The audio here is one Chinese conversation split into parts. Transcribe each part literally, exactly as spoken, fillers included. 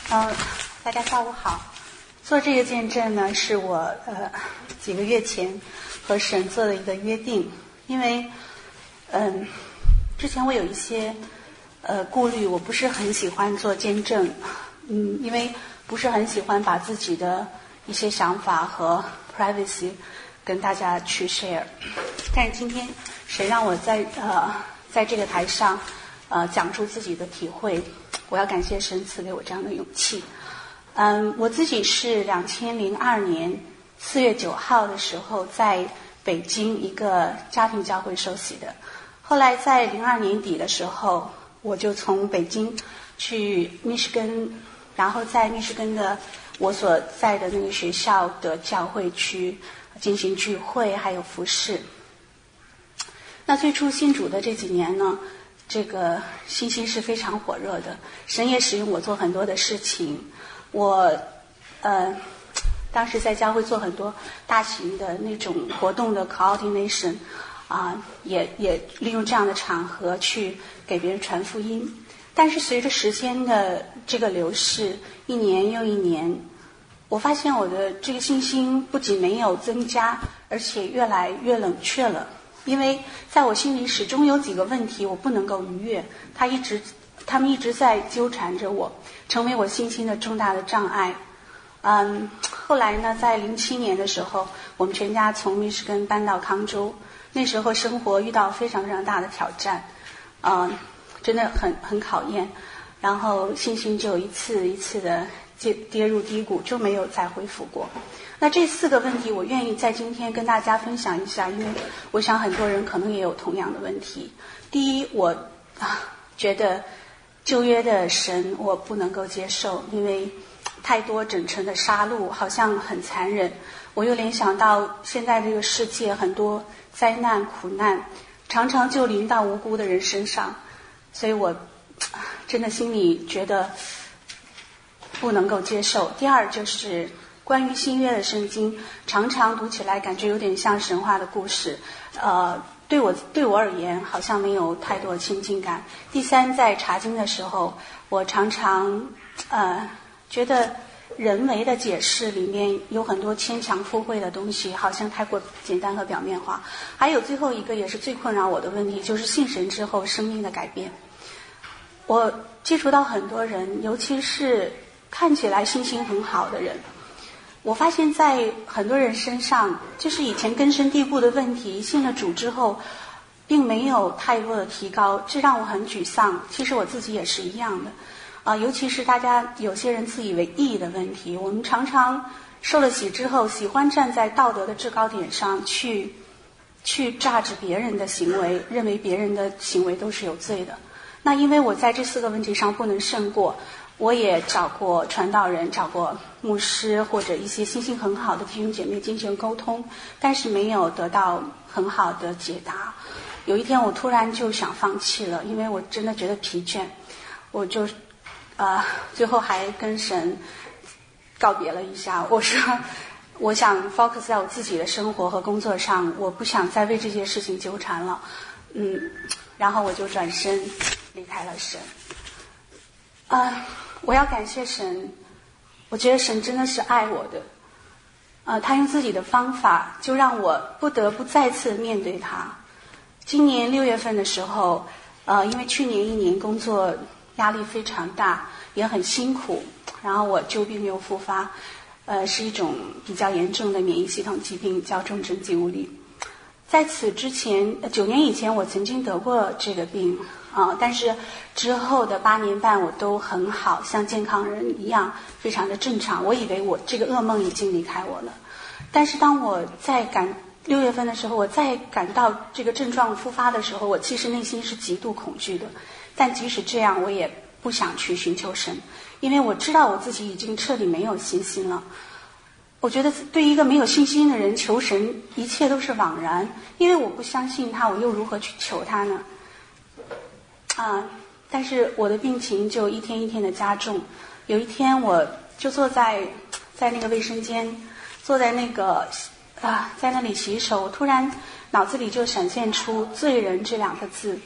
呃，大家下午好。做这个见证呢，是我呃几个月前和神做的一个约定，因为嗯、呃，之前我有一些呃顾虑，我不是很喜欢做见证，嗯，因为不是很喜欢把自己的一些想法和 privacy 跟大家去 share。但是今天神让我在呃在这个台上呃讲出自己的体会。我要感谢神赐给我这样的勇气。嗯，我自己是两千零二年四月九号的时候在北京一个家庭教会受洗的。后来在零二年底的时候，我就从北京去密歇根，然后在密歇根的我所在的那个学校的教会去进行聚会，还有服事。那最初信主的这几年呢，这个信心是非常火热的，神也使用我做很多的事情。我呃当时在教会做很多大型的那种活动的 coordination 啊、呃，也也利用这样的场合去给别人传福音。但是随着时间的这个流逝，一年又一年，我发现我的这个信心不仅没有增加，而且越来越冷却了。因为在我心里始终有几个问题我不能够逾越，他一直他们一直在纠缠着我，成为我信心的重大的障碍。嗯，后来呢，在零七年的时候，我们全家从密歇根搬到康州，那时候生活遇到非常非常大的挑战，嗯，真的很很考验，然后信心就一次一次的跌跌入低谷，就没有再恢复过。那这四个问题我愿意在今天跟大家分享一下，因为我想很多人可能也有同样的问题。第一，我啊觉得旧约的神我不能够接受，因为太多整成的杀戮好像很残忍。我又联想到现在这个世界很多灾难苦难常常就临到无辜的人身上，所以我真的心里觉得不能够接受。第二就是关于新约的圣经，常常读起来感觉有点像神话的故事，呃，对我对我而言好像没有太多的亲近感。第三，在查经的时候，我常常呃觉得人为的解释里面有很多牵强附会的东西，好像太过简单和表面化。还有最后一个也是最困扰我的问题，就是信神之后生命的改变。我接触到很多人，尤其是看起来信心很好的人，我发现在很多人身上，就是以前根深蒂固的问题，信了主之后并没有太多的提高，这让我很沮丧。其实我自己也是一样的啊、呃，尤其是大家有些人自以为义的问题，我们常常受了洗之后喜欢站在道德的制高点上去去judge别人的行为，认为别人的行为都是有罪的。那因为我在这四个问题上不能胜过，我也找过传道人，找过牧师或者一些信心很好的弟兄姐妹进行沟通，但是没有得到很好的解答。有一天我突然就想放弃了，因为我真的觉得疲倦，我就呃最后还跟神告别了一下，我说我想 focus 在我自己的生活和工作上，我不想再为这些事情纠缠了。嗯，然后我就转身离开了神。啊、呃，我要感谢神，我觉得神真的是爱我的，呃，他用自己的方法就让我不得不再次面对他。今年六月份的时候，呃，因为去年一年工作压力非常大，也很辛苦，然后我旧病又复发，呃，是一种比较严重的免疫系统疾病，叫重症肌无力。在此之前，九年以前我曾经得过这个病啊、呃，但是之后的八年半我都很好，像健康人一样，非常的正常。我以为我这个噩梦已经离开我了，但是当我在感六月份的时候，我再感到这个症状复发的时候，我其实内心是极度恐惧的。但即使这样，我也不想去寻求神，因为我知道我自己已经彻底没有信心了。我觉得对于一个没有信心的人求神，一切都是枉然，因为我不相信他，我又如何去求他呢？啊！但是我的病情就一天一天的加重。有一天，我就坐在在那个卫生间，坐在那个啊，在那里洗手，突然脑子里就闪现出“罪人”这两个字。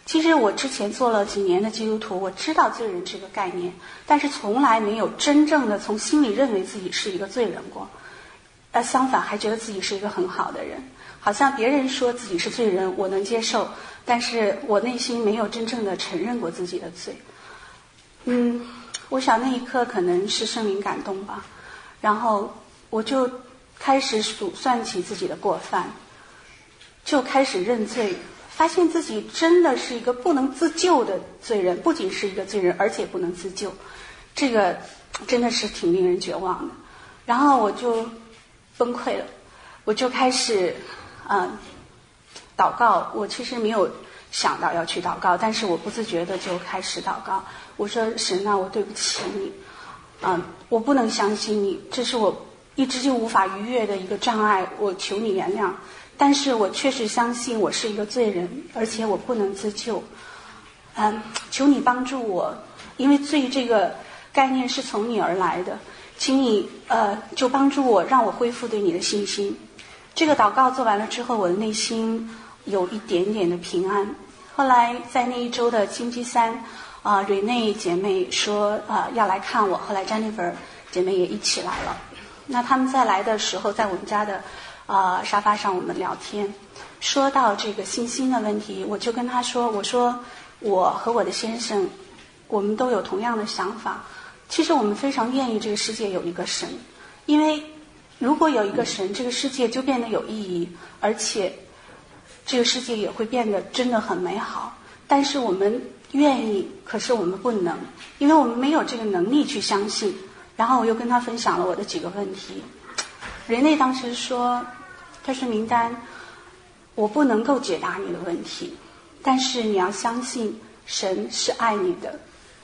其实我之前做了几年的基督徒，我知道罪人这个概念，但是从来没有真正的从心里认为自己是一个罪人过。呃，相反还觉得自己是一个很好的人，好像别人说自己是罪人，我能接受，但是我内心没有真正的承认过自己的罪。嗯，我想那一刻可能是圣灵感动吧，然后我就开始数算起自己的过犯，就开始认罪，发现自己真的是一个不能自救的罪人，不仅是一个罪人，而且不能自救，这个真的是挺令人绝望的。然后我就崩溃了，我就开始嗯祷告。我其实没有想到要去祷告，但是我不自觉的就开始祷告。我说神啊，我对不起你，嗯，我不能相信你，这是我一直就无法逾越的一个障碍，我求你原谅。但是我确实相信我是一个罪人，而且我不能自救。嗯，求你帮助我，因为罪这个概念是从你而来的，请你呃就帮助我，让我恢复对你的信心。这个祷告做完了之后，我的内心有一点点的平安。后来在那一周的星期三，啊、呃，瑞内姐妹说啊、呃、要来看我，后来詹妮弗姐妹也一起来了。那他们在来的时候，在我们家的啊、呃、沙发上我们聊天，说到这个信心的问题，我就跟他说，我说我和我的先生，我们都有同样的想法。其实我们非常愿意这个世界有一个神，因为如果有一个神，这个世界就变得有意义，而且这个世界也会变得真的很美好。但是我们愿意，可是我们不能，因为我们没有这个能力去相信。然后我又跟他分享了我的几个问题。人类当时说，他说名单，我不能够解答你的问题，但是你要相信神是爱你的，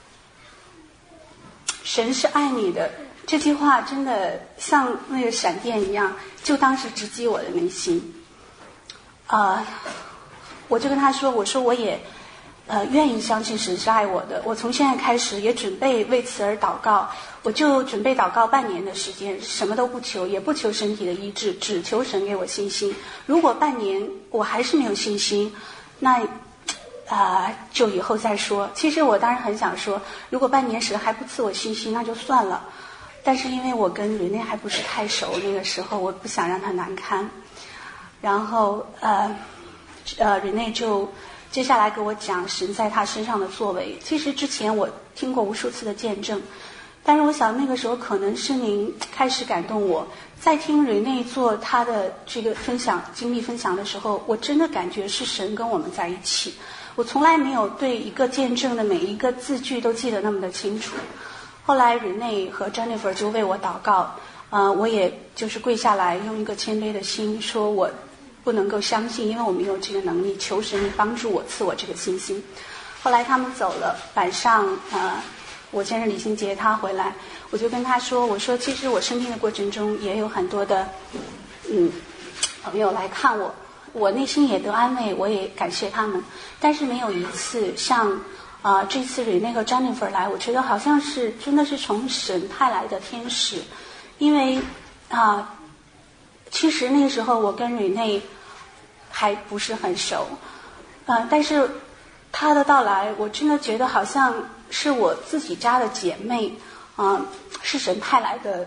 神是爱你的。这句话真的像那个闪电一样，就当时直击我的内心。呃，我就跟他说，我说我也呃愿意相信神是爱我的，我从现在开始也准备为此而祷告，我就准备祷告半年的时间，什么都不求，也不求身体的医治，只求神给我信心。如果半年我还是没有信心，那啊、呃，就以后再说。其实我当然很想说，如果半年时还不赐我信心，那就算了。但是因为我跟瑞内还不是太熟，那个时候我不想让他难堪。然后呃呃，瑞内就接下来给我讲神在他身上的作为。其实之前我听过无数次的见证，但是我想那个时候可能是您开始感动我。在听瑞内做他的这个分享经历分享的时候，我真的感觉是神跟我们在一起。我从来没有对一个见证的每一个字句都记得那么的清楚。后来瑞内和 Jennifer 就为我祷告，呃，我也就是跪下来用一个谦卑的心说，我不能够相信，因为我没有这个能力，求神帮助我，赐我这个信心。后来他们走了，晚上呃，我先生李新杰他回来，我就跟他说，我说其实我生病的过程中也有很多的嗯朋友来看我，我内心也得安慰，我也感谢他们，但是没有一次像啊、呃，这次瑞内和 Jennifer 来，我觉得好像是真的是从神派来的天使，因为啊、呃，其实那个时候我跟瑞内还不是很熟，呃，但是她的到来，我真的觉得好像是我自己家的姐妹，啊、呃，是神派来的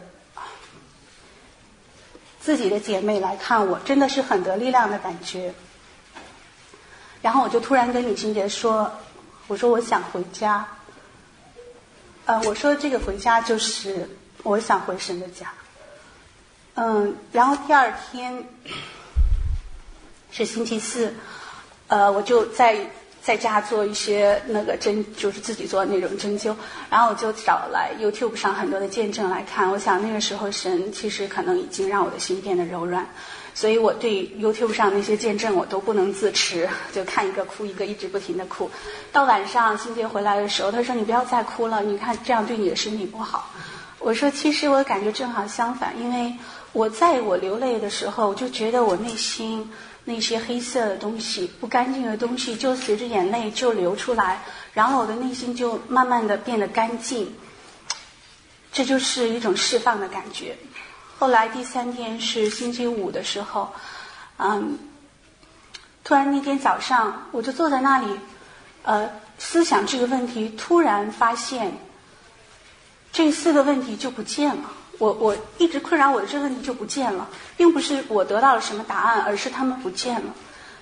自己的姐妹来看我，真的是很得力量的感觉。然后我就突然跟李新杰说，我说我想回家，呃，我说这个回家就是我想回神的家。嗯，然后第二天是星期四，呃，我就在在家做一些那个针，就是自己做那种针灸，然后我就找来 YouTube 上很多的见证来看。我想那个时候神其实可能已经让我的心变得柔软，所以我对 YouTube 上那些见证我都不能自持，就看一个哭一个，一直不停的哭。到晚上欣杰回来的时候，他说你不要再哭了，你看这样对你的身体不好。我说其实我感觉正好相反，因为我在我流泪的时候，我就觉得我内心那些黑色的东西、不干净的东西就随着眼泪就流出来，然后我的内心就慢慢的变得干净，这就是一种释放的感觉。后来第三天是星期五的时候，嗯，突然那天早上我就坐在那里， 呃思想这个问题，突然发现这四个问题就不见了。我我一直困扰我的这个问题就不见了，并不是我得到了什么答案，而是他们不见了。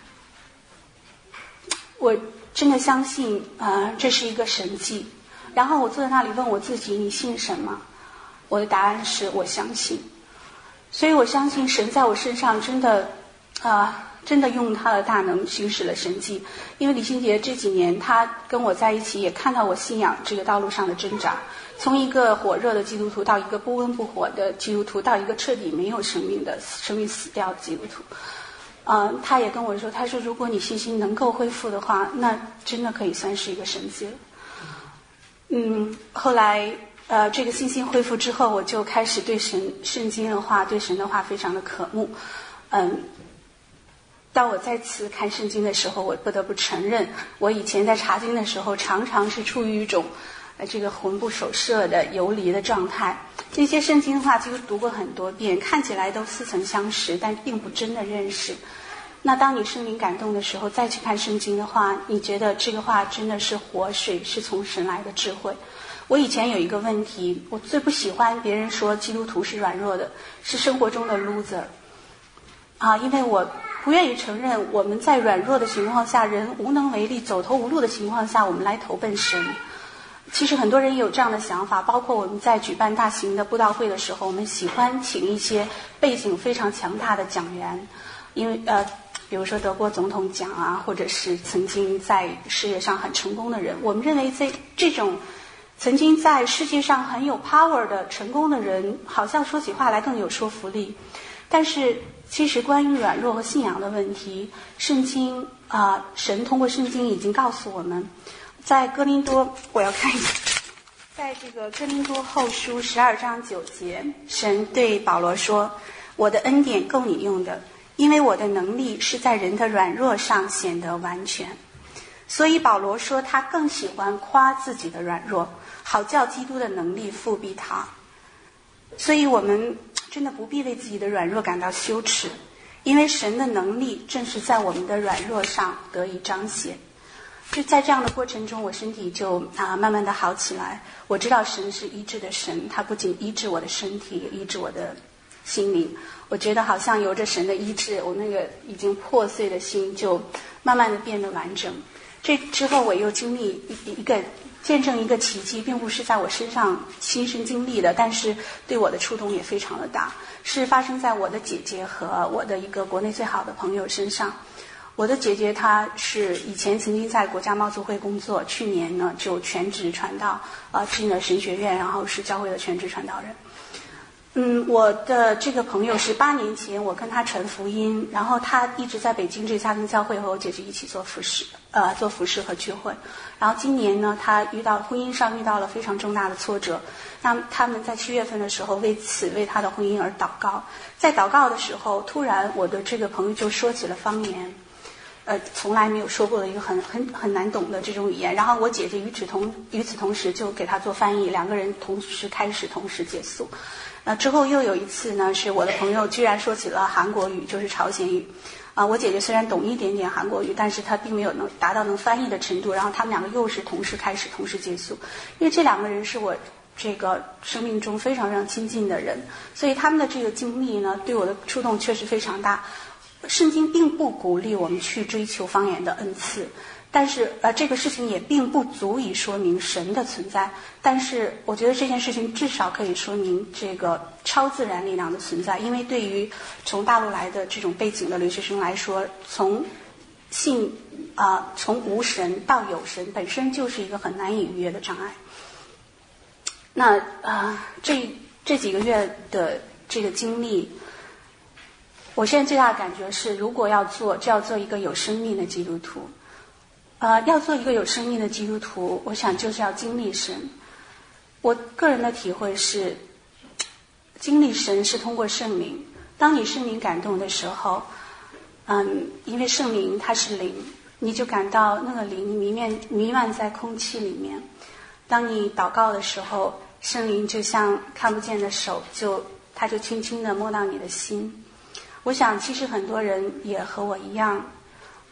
我真的相信啊、呃，这是一个神迹。然后我坐在那里问我自己，你信什么？我的答案是我相信。所以我相信神在我身上真的啊、呃，真的用他的大能行使了神迹。因为李心洁这几年他跟我在一起，也看到我信仰这个道路上的挣扎，从一个火热的基督徒到一个不温不火的基督徒，到一个彻底没有生命的生命死掉的基督徒。呃，他也跟我说，他说如果你信心能够恢复的话，那真的可以算是一个神迹了。嗯，后来呃，这个信心恢复之后，我就开始对神圣经的话，对神的话非常的渴慕。嗯，当我再次看圣经的时候，我不得不承认，我以前在查经的时候，常常是处于一种呃这个魂不守舍的游离的状态。那些圣经的话几乎读过很多遍，看起来都似曾相识，但并不真的认识。那当你圣灵感动的时候，再去看圣经的话，你觉得这个话真的是活水，是从神来的智慧。我以前有一个问题，我最不喜欢别人说基督徒是软弱的，是生活中的 loser 啊，因为我不愿意承认我们在软弱的情况下，人无能为力、走投无路的情况下，我们来投奔神。其实很多人也有这样的想法，包括我们在举办大型的布道会的时候，我们喜欢请一些背景非常强大的讲员，因为呃，比如说得过总统奖啊，或者是曾经在事业上很成功的人。我们认为这这种曾经在世界上很有 power 的成功的人，好像说起话来更有说服力。但是其实关于软弱和信仰的问题，圣经啊、呃，神通过圣经已经告诉我们。在哥林多，我要看一下，在这个哥林多后书十二章九节，神对保罗说：“我的恩典够你用的，因为我的能力是在人的软弱上显得完全。”所以保罗说他更喜欢夸自己的软弱，好叫基督的能力复辟他。所以我们真的不必为自己的软弱感到羞耻，因为神的能力正是在我们的软弱上得以彰显。就在这样的过程中，我身体就啊慢慢的好起来。我知道神是医治的神，他不仅医治我的身体，也医治我的心灵。我觉得好像由着神的医治，我那个已经破碎的心就慢慢的变得完整。这之后我又经历一一个见证一个奇迹，并不是在我身上亲身经历的，但是对我的触动也非常的大，是发生在我的姐姐和我的一个国内最好的朋友身上。我的姐姐她是以前曾经在国家冒组会工作，去年呢就全职传道，呃进了神学院，然后是教会的全职传道人。嗯，我的这个朋友是八年前我跟他传福音，然后他一直在北京这个家庭教会和我姐姐一起做服侍，呃做服侍和聚会。然后今年呢，他遇到婚姻上遇到了非常重大的挫折，那他们在七月份的时候为此为他的婚姻而祷告。在祷告的时候，突然我的这个朋友就说起了方言。呃，从来没有说过的一个很很很难懂的这种语言，然后我姐姐与此同与此同时就给他做翻译，两个人同时开始，同时结束。呃，之后又有一次呢，是我的朋友居然说起了韩国语，就是朝鲜语。啊、呃，我姐姐虽然懂一点点韩国语，但是她并没有能达到能翻译的程度。然后他们两个又是同时开始，同时结束，因为这两个人是我这个生命中非常非常亲近的人，所以他们的这个经历呢，对我的触动确实非常大。圣经并不鼓励我们去追求方言的恩赐，但是呃，这个事情也并不足以说明神的存在。但是我觉得这件事情至少可以说明这个超自然力量的存在，因为对于从大陆来的这种背景的留学生来说，从信啊、呃、从无神到有神本身就是一个很难以逾越的障碍。那啊、呃、这这几个月的这个经历，我现在最大的感觉是，如果要做，就要做一个有生命的基督徒。呃，要做一个有生命的基督徒，我想就是要经历神。我个人的体会是，经历神是通过圣灵。当你圣灵感动的时候，嗯，因为圣灵它是灵，你就感到那个灵弥漫弥漫在空气里面。当你祷告的时候，圣灵就像看不见的手，就它就轻轻地摸到你的心。我想其实很多人也和我一样，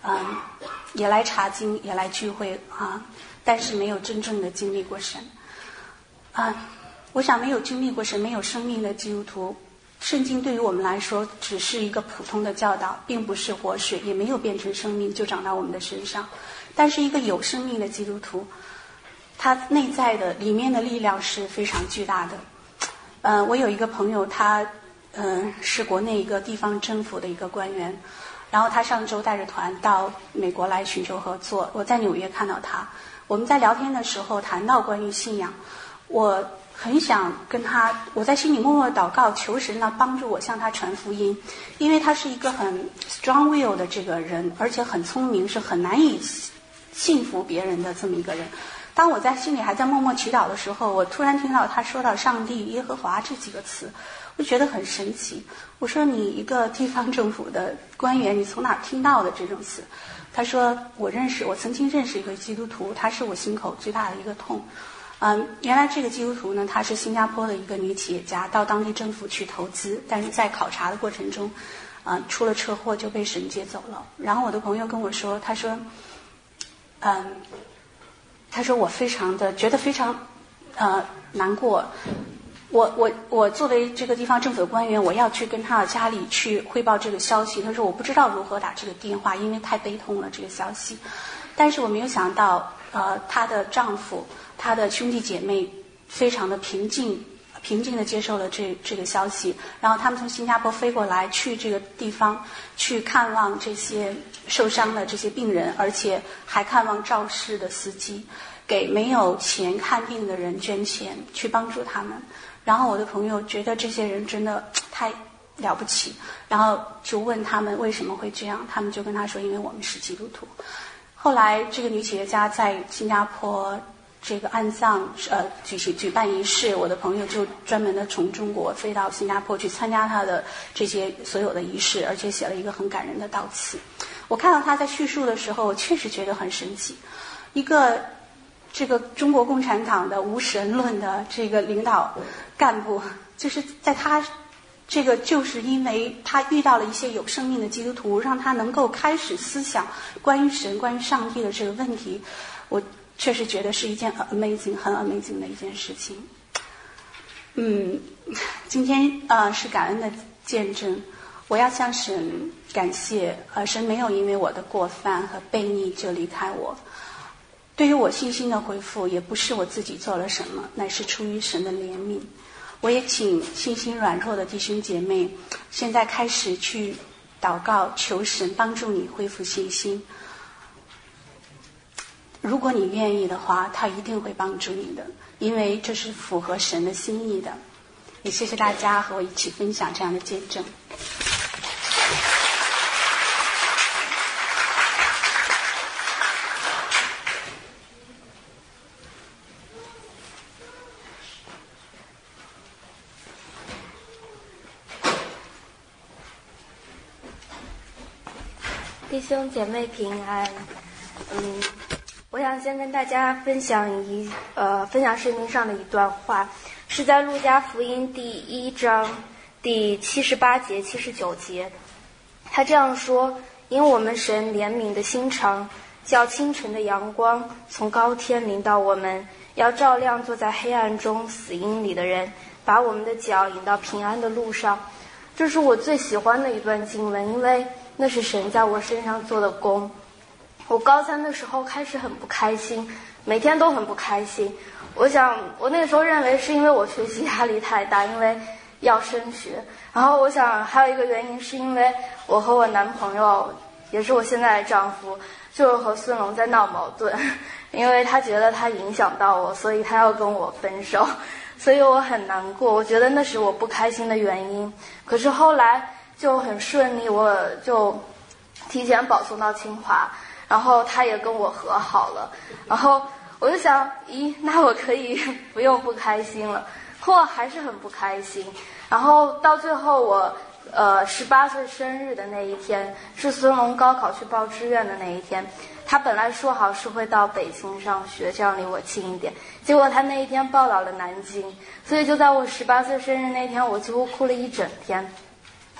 嗯，也来查经，也来聚会啊，但是没有真正的经历过神。啊，我想没有经历过神、没有生命的基督徒，圣经对于我们来说只是一个普通的教导，并不是活水，也没有变成生命就长到我们的身上。但是一个有生命的基督徒，他内在的里面的力量是非常巨大的。呃，我有一个朋友，他嗯、呃、是国内一个地方政府的一个官员，然后他上周带着团到美国来寻求合作。我在纽约看到他，我们在聊天的时候谈到关于信仰，我很想跟他，我在心里默默祷告，求神呢帮助我向他传福音，因为他是一个很 strong will 的这个人，而且很聪明，是很难以信服别人的这么一个人。当我在心里还在默默祈祷的时候，我突然听到他说到上帝、耶和华这几个词，我觉得很神奇。我说你一个地方政府的官员，你从哪儿听到的这种词？他说我认识，我曾经认识一个基督徒，他是我心口最大的一个痛。嗯，原来这个基督徒呢，她是新加坡的一个女企业家，到当地政府去投资，但是在考察的过程中，嗯，出了车祸就被神接走了。然后我的朋友跟我说，他说，嗯。他说我非常的觉得非常呃难过，我我我作为这个地方政府的官员，我要去跟他的家里去汇报这个消息。他说我不知道如何打这个电话，因为太悲痛了这个消息。但是我没有想到，呃，她的丈夫、她的兄弟姐妹非常的平静。平静地接受了这这个消息，然后他们从新加坡飞过来，去这个地方去看望这些受伤的这些病人，而且还看望肇事的司机，给没有钱看病的人捐钱，去帮助他们。然后我的朋友觉得这些人真的太了不起，然后就问他们为什么会这样，他们就跟他说，因为我们是基督徒。后来这个女企业家在新加坡这个安葬呃举行举办仪式，我的朋友就专门的从中国飞到新加坡去参加他的这些所有的仪式，而且写了一个很感人的悼词。我看到他在叙述的时候，我确实觉得很神奇。一个这个中国共产党的无神论的这个领导干部，就是在他这个就是因为他遇到了一些有生命的基督徒，让他能够开始思想关于神、关于上帝的这个问题。我确实觉得是一件 amazing 很 amazing 的一件事情。嗯，今天呃是感恩的见证，我要向神感谢，呃神没有因为我的过犯和悖逆就离开我。对于我信心的恢复，也不是我自己做了什么，乃是出于神的怜悯。我也请信心软弱的弟兄姐妹，现在开始去祷告，求神帮助你恢复信心。如果你愿意的话，他一定会帮助你的，因为这是符合神的心意的。也谢谢大家和我一起分享这样的见证。 弟兄姐妹平安。嗯，我想先跟大家分享一呃分享圣经上的一段话，是在路加福音第一章第七十八节、七十九节。他这样说：因我们神怜悯的心肠，叫清晨的阳光从高天临到我们，要照亮坐在黑暗中死荫里的人，把我们的脚引到平安的路上。这是我最喜欢的一段经文，因为那是神在我身上做的工。我高三的时候开始很不开心，每天都很不开心。我想我那个时候认为是因为我学习压力太大，因为要升学。然后我想还有一个原因是因为我和我男朋友，也是我现在的丈夫，就是和孙龙在闹矛盾，因为他觉得他影响到我，所以他要跟我分手，所以我很难过。我觉得那是我不开心的原因。可是后来就很顺利，我就提前保送到清华，然后他也跟我和好了。然后我就想，咦，那我可以不用不开心了。可我还是很不开心。然后到最后我呃十八岁生日的那一天，是孙龙高考去报志愿的那一天。他本来说好是会到北京上学，这样离我近一点，结果他那一天报到了南京，所以就在我十八岁生日那天，我几乎哭了一整天。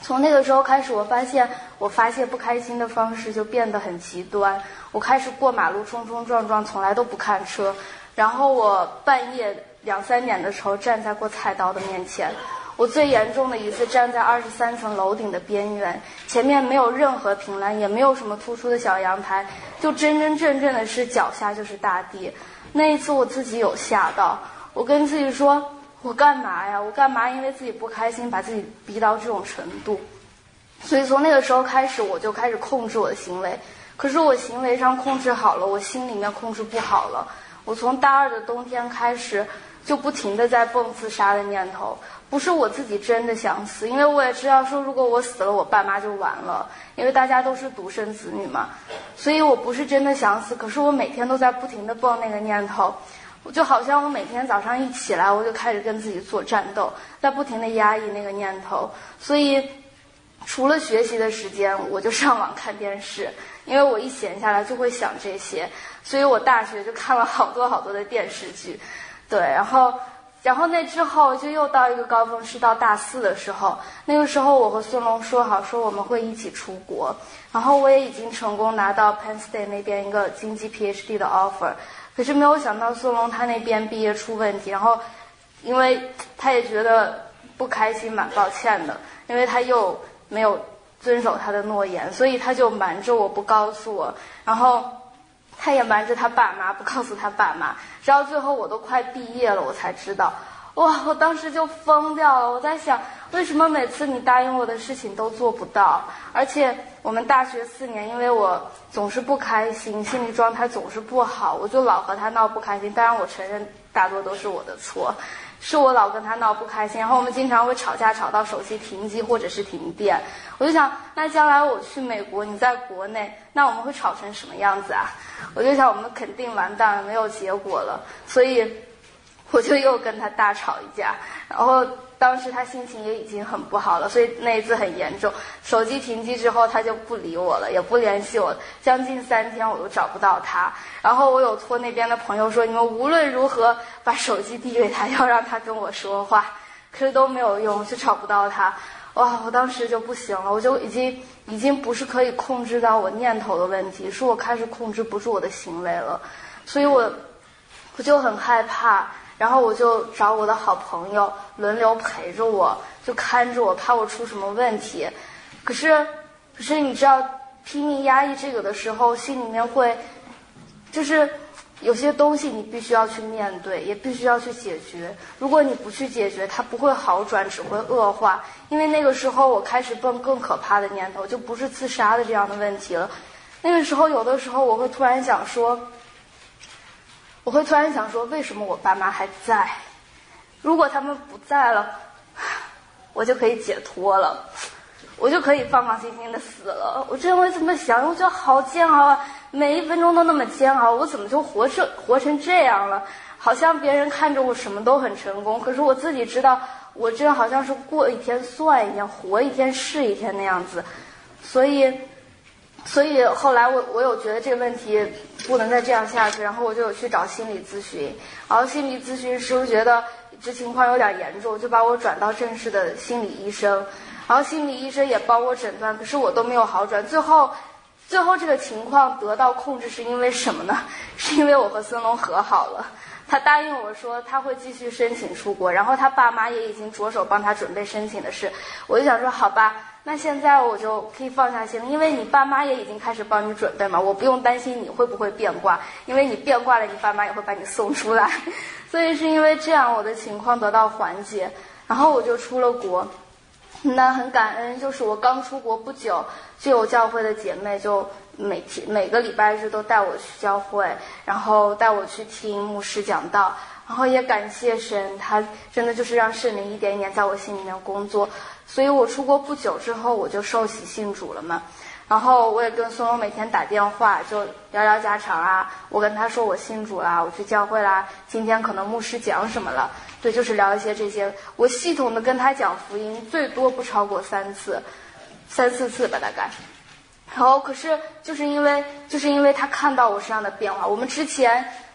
从那个时候开始，我发现我发泄不开心的方式就变得很极端。我开始过马路冲冲撞撞，从来都不看车。然后我半夜两三点的时候站在过菜刀的面前。我最严重的一次站在二十三层楼顶的边缘，前面没有任何平栏，也没有什么突出的小阳台，就真真正正的是脚下就是大地。那一次我自己有吓到，我跟自己说，我干嘛呀？我干嘛因为自己不开心把自己逼到这种程度？所以从那个时候开始，我就开始控制我的行为。可是我行为上控制好了，我心里面控制不好了。我从大二的冬天开始，就不停地在蹦自杀的念头。不是我自己真的想死，因为我也知道说，如果我死了，我爸妈就完了，因为大家都是独生子女嘛。所以我不是真的想死，可是我每天都在不停地蹦那个念头。我就好像我每天早上一起来，我就开始跟自己做战斗，在不停地压抑那个念头。所以除了学习的时间，我就上网看电视，因为我一闲下来就会想这些。所以我大学就看了好多好多的电视剧。对，然后然后那之后就又到一个高峰，是到大四的时候。那个时候我和孙龙说好，说我们会一起出国，然后我也已经成功拿到 Penn State 那边一个经济 P H D 的 offer。可是没有想到孙龙他那边毕业出问题，然后因为他也觉得不开心，蛮抱歉的，因为他又没有遵守他的诺言，所以他就瞒着我不告诉我，然后他也瞒着他爸妈不告诉他爸妈，直到最后我都快毕业了我才知道。哇，我当时就疯掉了，我在想为什么每次你答应我的事情都做不到？而且我们大学四年，因为我总是不开心，心理状态总是不好，我就老和他闹不开心。当然我承认大多都是我的错，是我老跟他闹不开心，然后我们经常会吵架，吵到手机停机或者是停电。我就想，那将来我去美国，你在国内，那我们会吵成什么样子啊？我就想我们肯定完蛋了，没有结果了。所以我就又跟他大吵一架，然后当时他心情也已经很不好了，所以那一次很严重。手机停机之后，他就不理我了，也不联系我，将近三天我都找不到他。然后我有托那边的朋友说，你们无论如何把手机递给他，要让他跟我说话，可是都没有用，就找不到他。哇，我当时就不行了，我就已经已经不是可以控制到我念头的问题，是我开始控制不住我的行为了。所以我我就很害怕。然后我就找我的好朋友轮流陪着我，就看着我，怕我出什么问题。可是，可是你知道，拼命压抑这个的时候，心里面会，就是有些东西你必须要去面对，也必须要去解决。如果你不去解决，它不会好转，只会恶化。因为那个时候我开始蹦更可怕的念头，就不是自杀的这样的问题了。那个时候，有的时候我会突然想说。我会突然想说，为什么我爸妈还在？如果他们不在了，我就可以解脱了，我就可以放放心心的死了。我真会这么想，我觉得好煎熬啊，每一分钟都那么煎熬，我怎么就活成活成这样了？好像别人看着我什么都很成功，可是我自己知道，我这好像是过一天算一天，活一天是一天那样子。所以。所以后来我我有觉得这个问题不能再这样下去，然后我就有去找心理咨询，然后心理咨询师觉得这情况有点严重，就把我转到正式的心理医生，然后心理医生也帮我诊断，可是我都没有好转。最后最后这个情况得到控制是因为什么呢？是因为我和孙龙和好了。他答应我说他会继续申请出国，然后他爸妈也已经着手帮他准备申请的事。我就想说好吧，那现在我就可以放下心了，因为你爸妈也已经开始帮你准备嘛，我不用担心你会不会变卦，因为你变卦了，你爸妈也会把你送出来。所以是因为这样我的情况得到缓解，然后我就出了国。那很感恩，就是我刚出国不久，就有教会的姐妹就每天每个礼拜日都带我去教会，然后带我去听牧师讲道，然后也感谢神，他真的就是让圣灵一点一点在我心里面工作。所以我出国不久之后我就受洗信主了嘛，然后我也跟孙龙每天打电话就聊聊家常啊，我跟他说我信主啦，我去教会啦，今天可能牧师讲什么了，对，就是聊一些这些。我系统的跟他讲福音，最多不超过三次，三四次吧大概。然后可是就是因为就是因为他看到我身上的变化，我们之前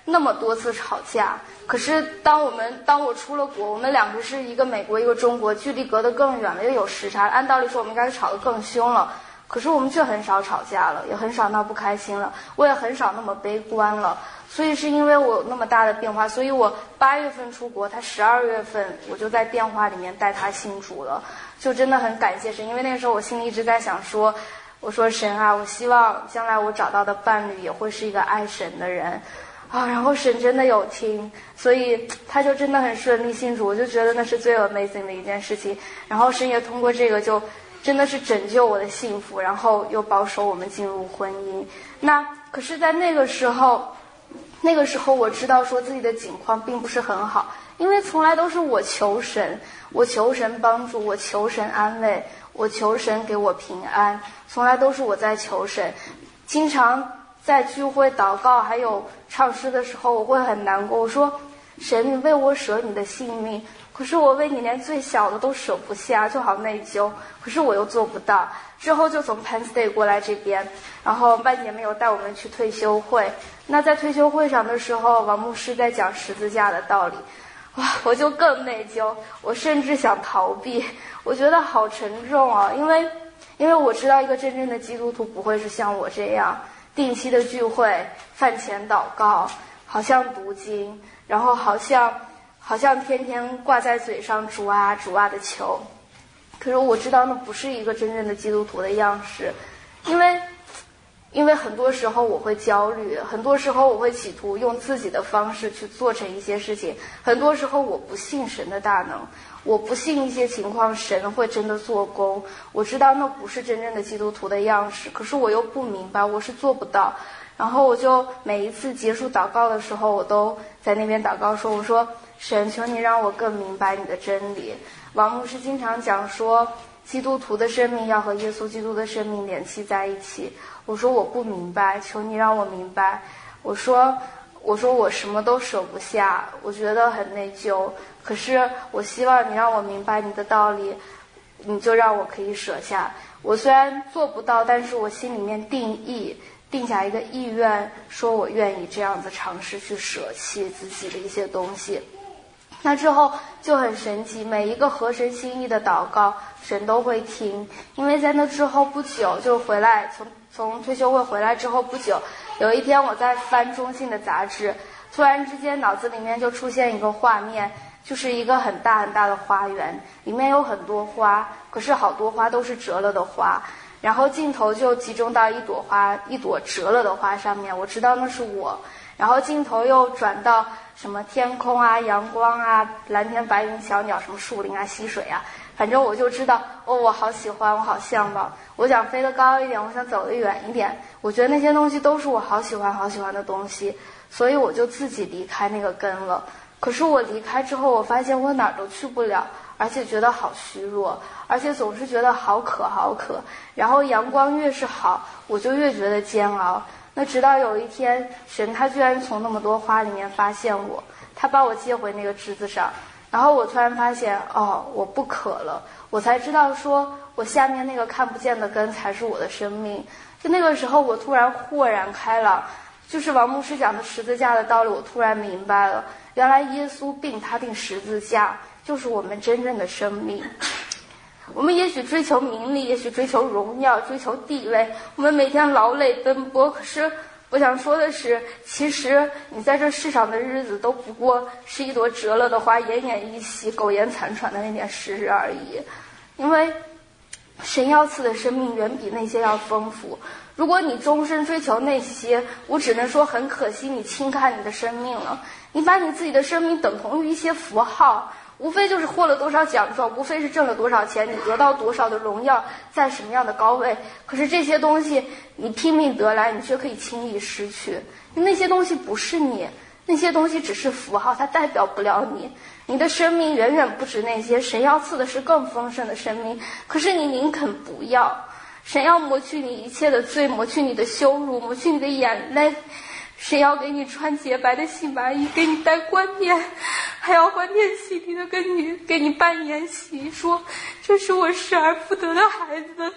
那么多次吵架。可是当我们当我出了国，我们两个是一个美国一个中国，距离隔得更远了，又有时差，按道理说我们应该是吵得更凶了，可是我们却很少吵架了，也很少闹不开心了，我也很少那么悲观了。所以是因为我有那么大的变化，所以我八月份出国，他十二月份我就在电话里面带他信主了，就真的很感谢神。因为那个时候我心里一直在想说，我说神啊，我希望将来我找到的伴侣也会是一个爱神的人啊，然后神真的有听，所以他就真的很顺利信主，我就觉得那是最 amazing 的一件事情。然后神也通过这个就真的是拯救我的幸福，然后又保守我们进入婚姻。那可是在那个时候那个时候我知道说自己的境况并不是很好，因为从来都是我求神，我求神帮助，我求神安慰，我求神给我平安，从来都是我在求神。经常在聚会祷告还有唱诗的时候，我会很难过，我说神，你为我舍你的性命，可是我为你连最小的都舍不下，就好内疚，可是我又做不到。之后就从 Penn State 过来这边，然后万姐妹有带我们去退休会。那在退休会上的时候，王牧师在讲十字架的道理，哇，我就更内疚，我甚至想逃避，我觉得好沉重啊，因为因为我知道一个真正的基督徒不会是像我这样定期的聚会、饭前祷告，好像读经，然后好像好像天天挂在嘴上主啊主啊的求。可是我知道那不是一个真正的基督徒的样式，因为因为很多时候我会焦虑，很多时候我会企图用自己的方式去做成一些事情，很多时候我不信神的大能，我不信一些情况神会真的做工，我知道那不是真正的基督徒的样式，可是我又不明白，我是做不到。然后我就每一次结束祷告的时候，我都在那边祷告说，我说神，求你让我更明白你的真理。王牧师经常讲说，基督徒的生命要和耶稣基督的生命联系在一起。我说我不明白，求你让我明白。我说我说我什么都舍不下，我觉得很内疚，可是我希望你让我明白你的道理，你就让我可以舍下。我虽然做不到，但是我心里面定义定下一个意愿，说我愿意这样子尝试去舍弃自己的一些东西。那之后就很神奇，每一个合神心意的祷告神都会听。因为在那之后不久，就回来从从退休会回来之后不久，有一天我在翻中信的杂志，突然之间脑子里面就出现一个画面，就是一个很大很大的花园，里面有很多花，可是好多花都是折了的花，然后镜头就集中到一朵花，一朵折了的花上面，我知道那是我。然后镜头又转到什么天空啊、阳光啊、蓝天白云、小鸟，什么树林啊、溪水啊，反正我就知道，哦，我好喜欢，我好向往，我想飞得高一点，我想走得远一点，我觉得那些东西都是我好喜欢好喜欢的东西，所以我就自己离开那个根了。可是我离开之后，我发现我哪儿都去不了，而且觉得好虚弱，而且总是觉得好渴好渴，然后阳光越是好，我就越觉得煎熬。那直到有一天，神他居然从那么多花里面发现我，他把我接回那个枝子上，然后我突然发现，哦，我不渴了，我才知道说我下面那个看不见的根才是我的生命。就那个时候我突然豁然开朗，就是王牧师讲的十字架的道理，我突然明白了，原来耶稣病他定十字架就是我们真正的生命。我们也许追求名利，也许追求荣耀，追求地位，我们每天劳累奔波，可是我想说的是，其实你在这世上的日子都不过是一朵折了的花，奄奄一息，苟延残喘的那点时日而已。因为神要赐的生命远比那些要丰富，如果你终身追求那些，我只能说很可惜，你轻看你的生命了，你把你自己的生命等同于一些符号，无非就是获了多少奖状，无非是挣了多少钱，你得到多少的荣耀，在什么样的高位，可是这些东西你拼命得来，你却可以轻易失去。那些东西不是你，那些东西只是符号，它代表不了你。你的生命远远不止那些，神要赐的是更丰盛的生命，可是你宁肯不要。神要抹去你一切的罪，抹去你的羞辱，抹去你的眼泪，神要给你穿洁白的细麻衣，给你戴冠冕，还要欢天喜地的跟你给你办筵席，说这是我失而复得的孩子。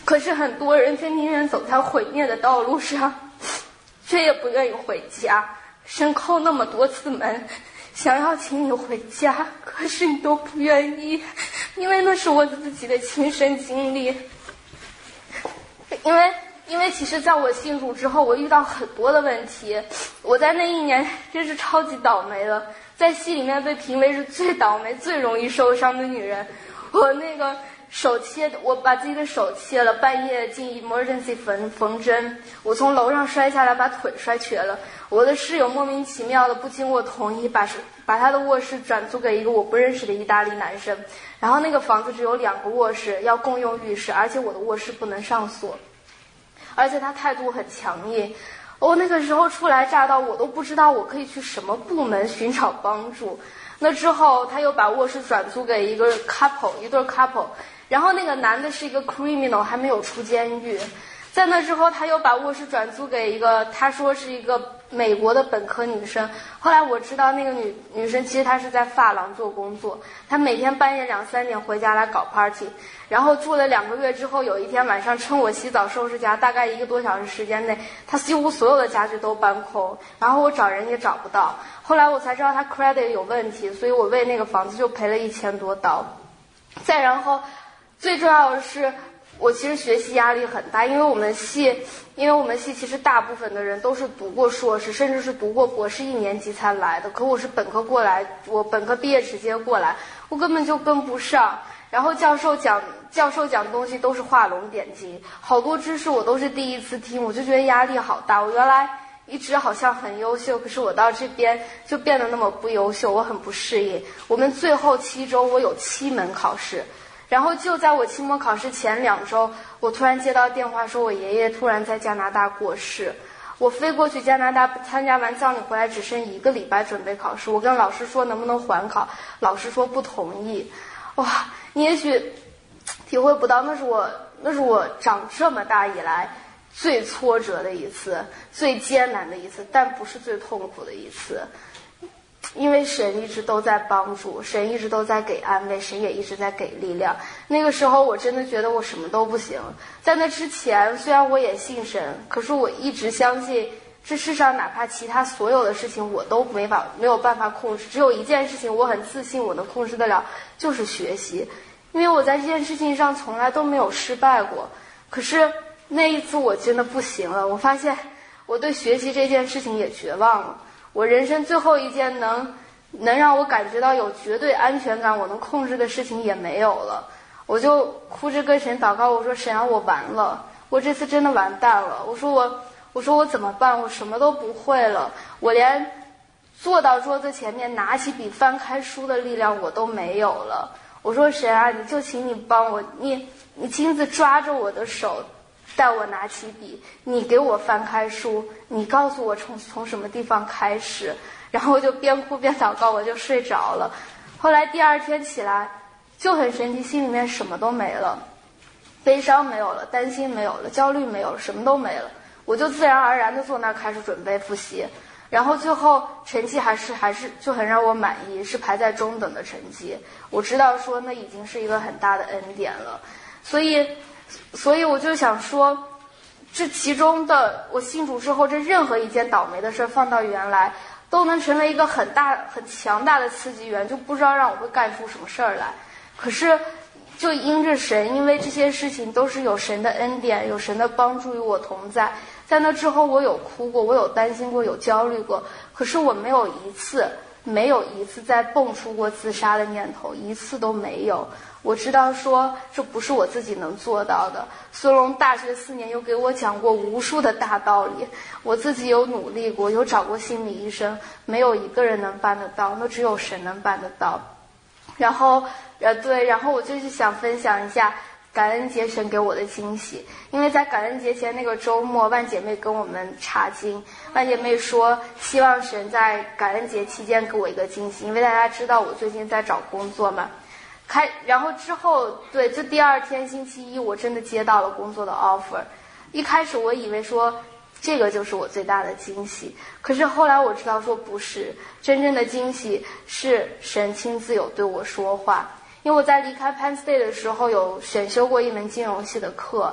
可是很多人却宁愿走在毁灭的道路上，却也不愿意回家。神叩那么多次门，想要请你回家，可是你都不愿意，因为那是我自己的亲身经历。因为因为其实在我信主之后，我遇到很多的问题，我在那一年真是超级倒霉了，在戏里面被评为是最倒霉最容易受伤的女人。我那个手切，我把自己的手切了，半夜进 emergency 缝缝针，我从楼上摔下来把腿摔瘸了。我的室友莫名其妙的不经我同意把把他的卧室转租给一个我不认识的意大利男生，然后那个房子只有两个卧室，要共用浴室，而且我的卧室不能上锁，而且他态度很强硬。我、哦、那个时候初来乍到，我都不知道我可以去什么部门寻找帮助。那之后他又把卧室转租给一个 couple 一对 couple， 然后那个男的是一个 criminal， 还没有出监狱。在那之后他又把卧室转租给一个他说是一个美国的本科女生。后来我知道那个女女生其实她是在发廊做工作，她每天半夜两三点回家来搞 party， 然后住了两个月之后，有一天晚上趁我洗澡收拾家，大概一个多小时时间内，她几乎所有的家具都搬空，然后我找人也找不到。后来我才知道她 credit 有问题，所以我为那个房子就赔了一千多刀。再然后最重要的是我其实学习压力很大，因为我们系，因为我们系其实大部分的人都是读过硕士，甚至是读过博士一年级才来的。可我是本科过来，我本科毕业直接过来，我根本就跟不上。然后教授讲教授讲东西都是画龙点睛，好多知识我都是第一次听，我就觉得压力好大。我原来一直好像很优秀，可是我到这边就变得那么不优秀，我很不适应。我们最后七周我有七门考试。然后就在我期末考试前两周，我突然接到电话说我爷爷突然在加拿大过世。我飞过去加拿大参加完葬礼回来，只剩一个礼拜准备考试。我跟老师说能不能缓考，老师说不同意。哇，你也许体会不到，那是我那是我长这么大以来最挫折的一次，最艰难的一次，但不是最痛苦的一次。因为神一直都在帮助，神一直都在给安慰，神也一直在给力量。那个时候我真的觉得我什么都不行。在那之前，虽然我也信神，可是我一直相信这世上哪怕其他所有的事情我都没法没有办法控制，只有一件事情我很自信我能控制得了，就是学习。因为我在这件事情上从来都没有失败过。可是那一次我真的不行了，我发现我对学习这件事情也绝望了。我人生最后一件能能让我感觉到有绝对安全感我能控制的事情也没有了。我就哭着跟神祷告，我说神啊，我完了，我这次真的完蛋了。我说我我说我怎么办，我什么都不会了，我连坐到桌子前面拿起笔翻开书的力量我都没有了。我说神啊，你就请你帮我，你你亲自抓着我的手，带我拿起笔，你给我翻开书，你告诉我从从什么地方开始。然后我就边哭边祷告，我就睡着了。后来第二天起来就很神奇，心里面什么都没了，悲伤没有了，担心没有了，焦虑没有了，什么都没了。我就自然而然的坐那儿开始准备复习，然后最后成绩还是还是就很让我满意，是排在中等的成绩。我知道说那已经是一个很大的恩典了。所以所以我就想说，这其中的我信主之后，这任何一件倒霉的事放到原来都能成为一个很大很强大的刺激源，就不知道让我会干出什么事儿来。可是就因着神，因为这些事情都是有神的恩典，有神的帮助与我同在。在那之后我有哭过，我有担心过，有焦虑过，可是我没有一次没有一次再蹦出过自杀的念头，一次都没有。我知道说这不是我自己能做到的。孙龙大学四年又给我讲过无数的大道理，我自己有努力过，有找过心理医生，没有一个人能办得到，那只有神能办得到。然后呃对，然后我就是想分享一下感恩节神给我的惊喜。因为在感恩节前那个周末，万姐妹跟我们查经，万姐妹说希望神在感恩节期间给我一个惊喜，因为大家知道我最近在找工作嘛。开，然后之后，对，就第二天星期一，我真的接到了工作的 offer。一开始我以为说这个就是我最大的惊喜，可是后来我知道说不是，真正的惊喜是神亲自有对我说话。因为我在离开 Penn State 的时候有选修过一门金融系的课，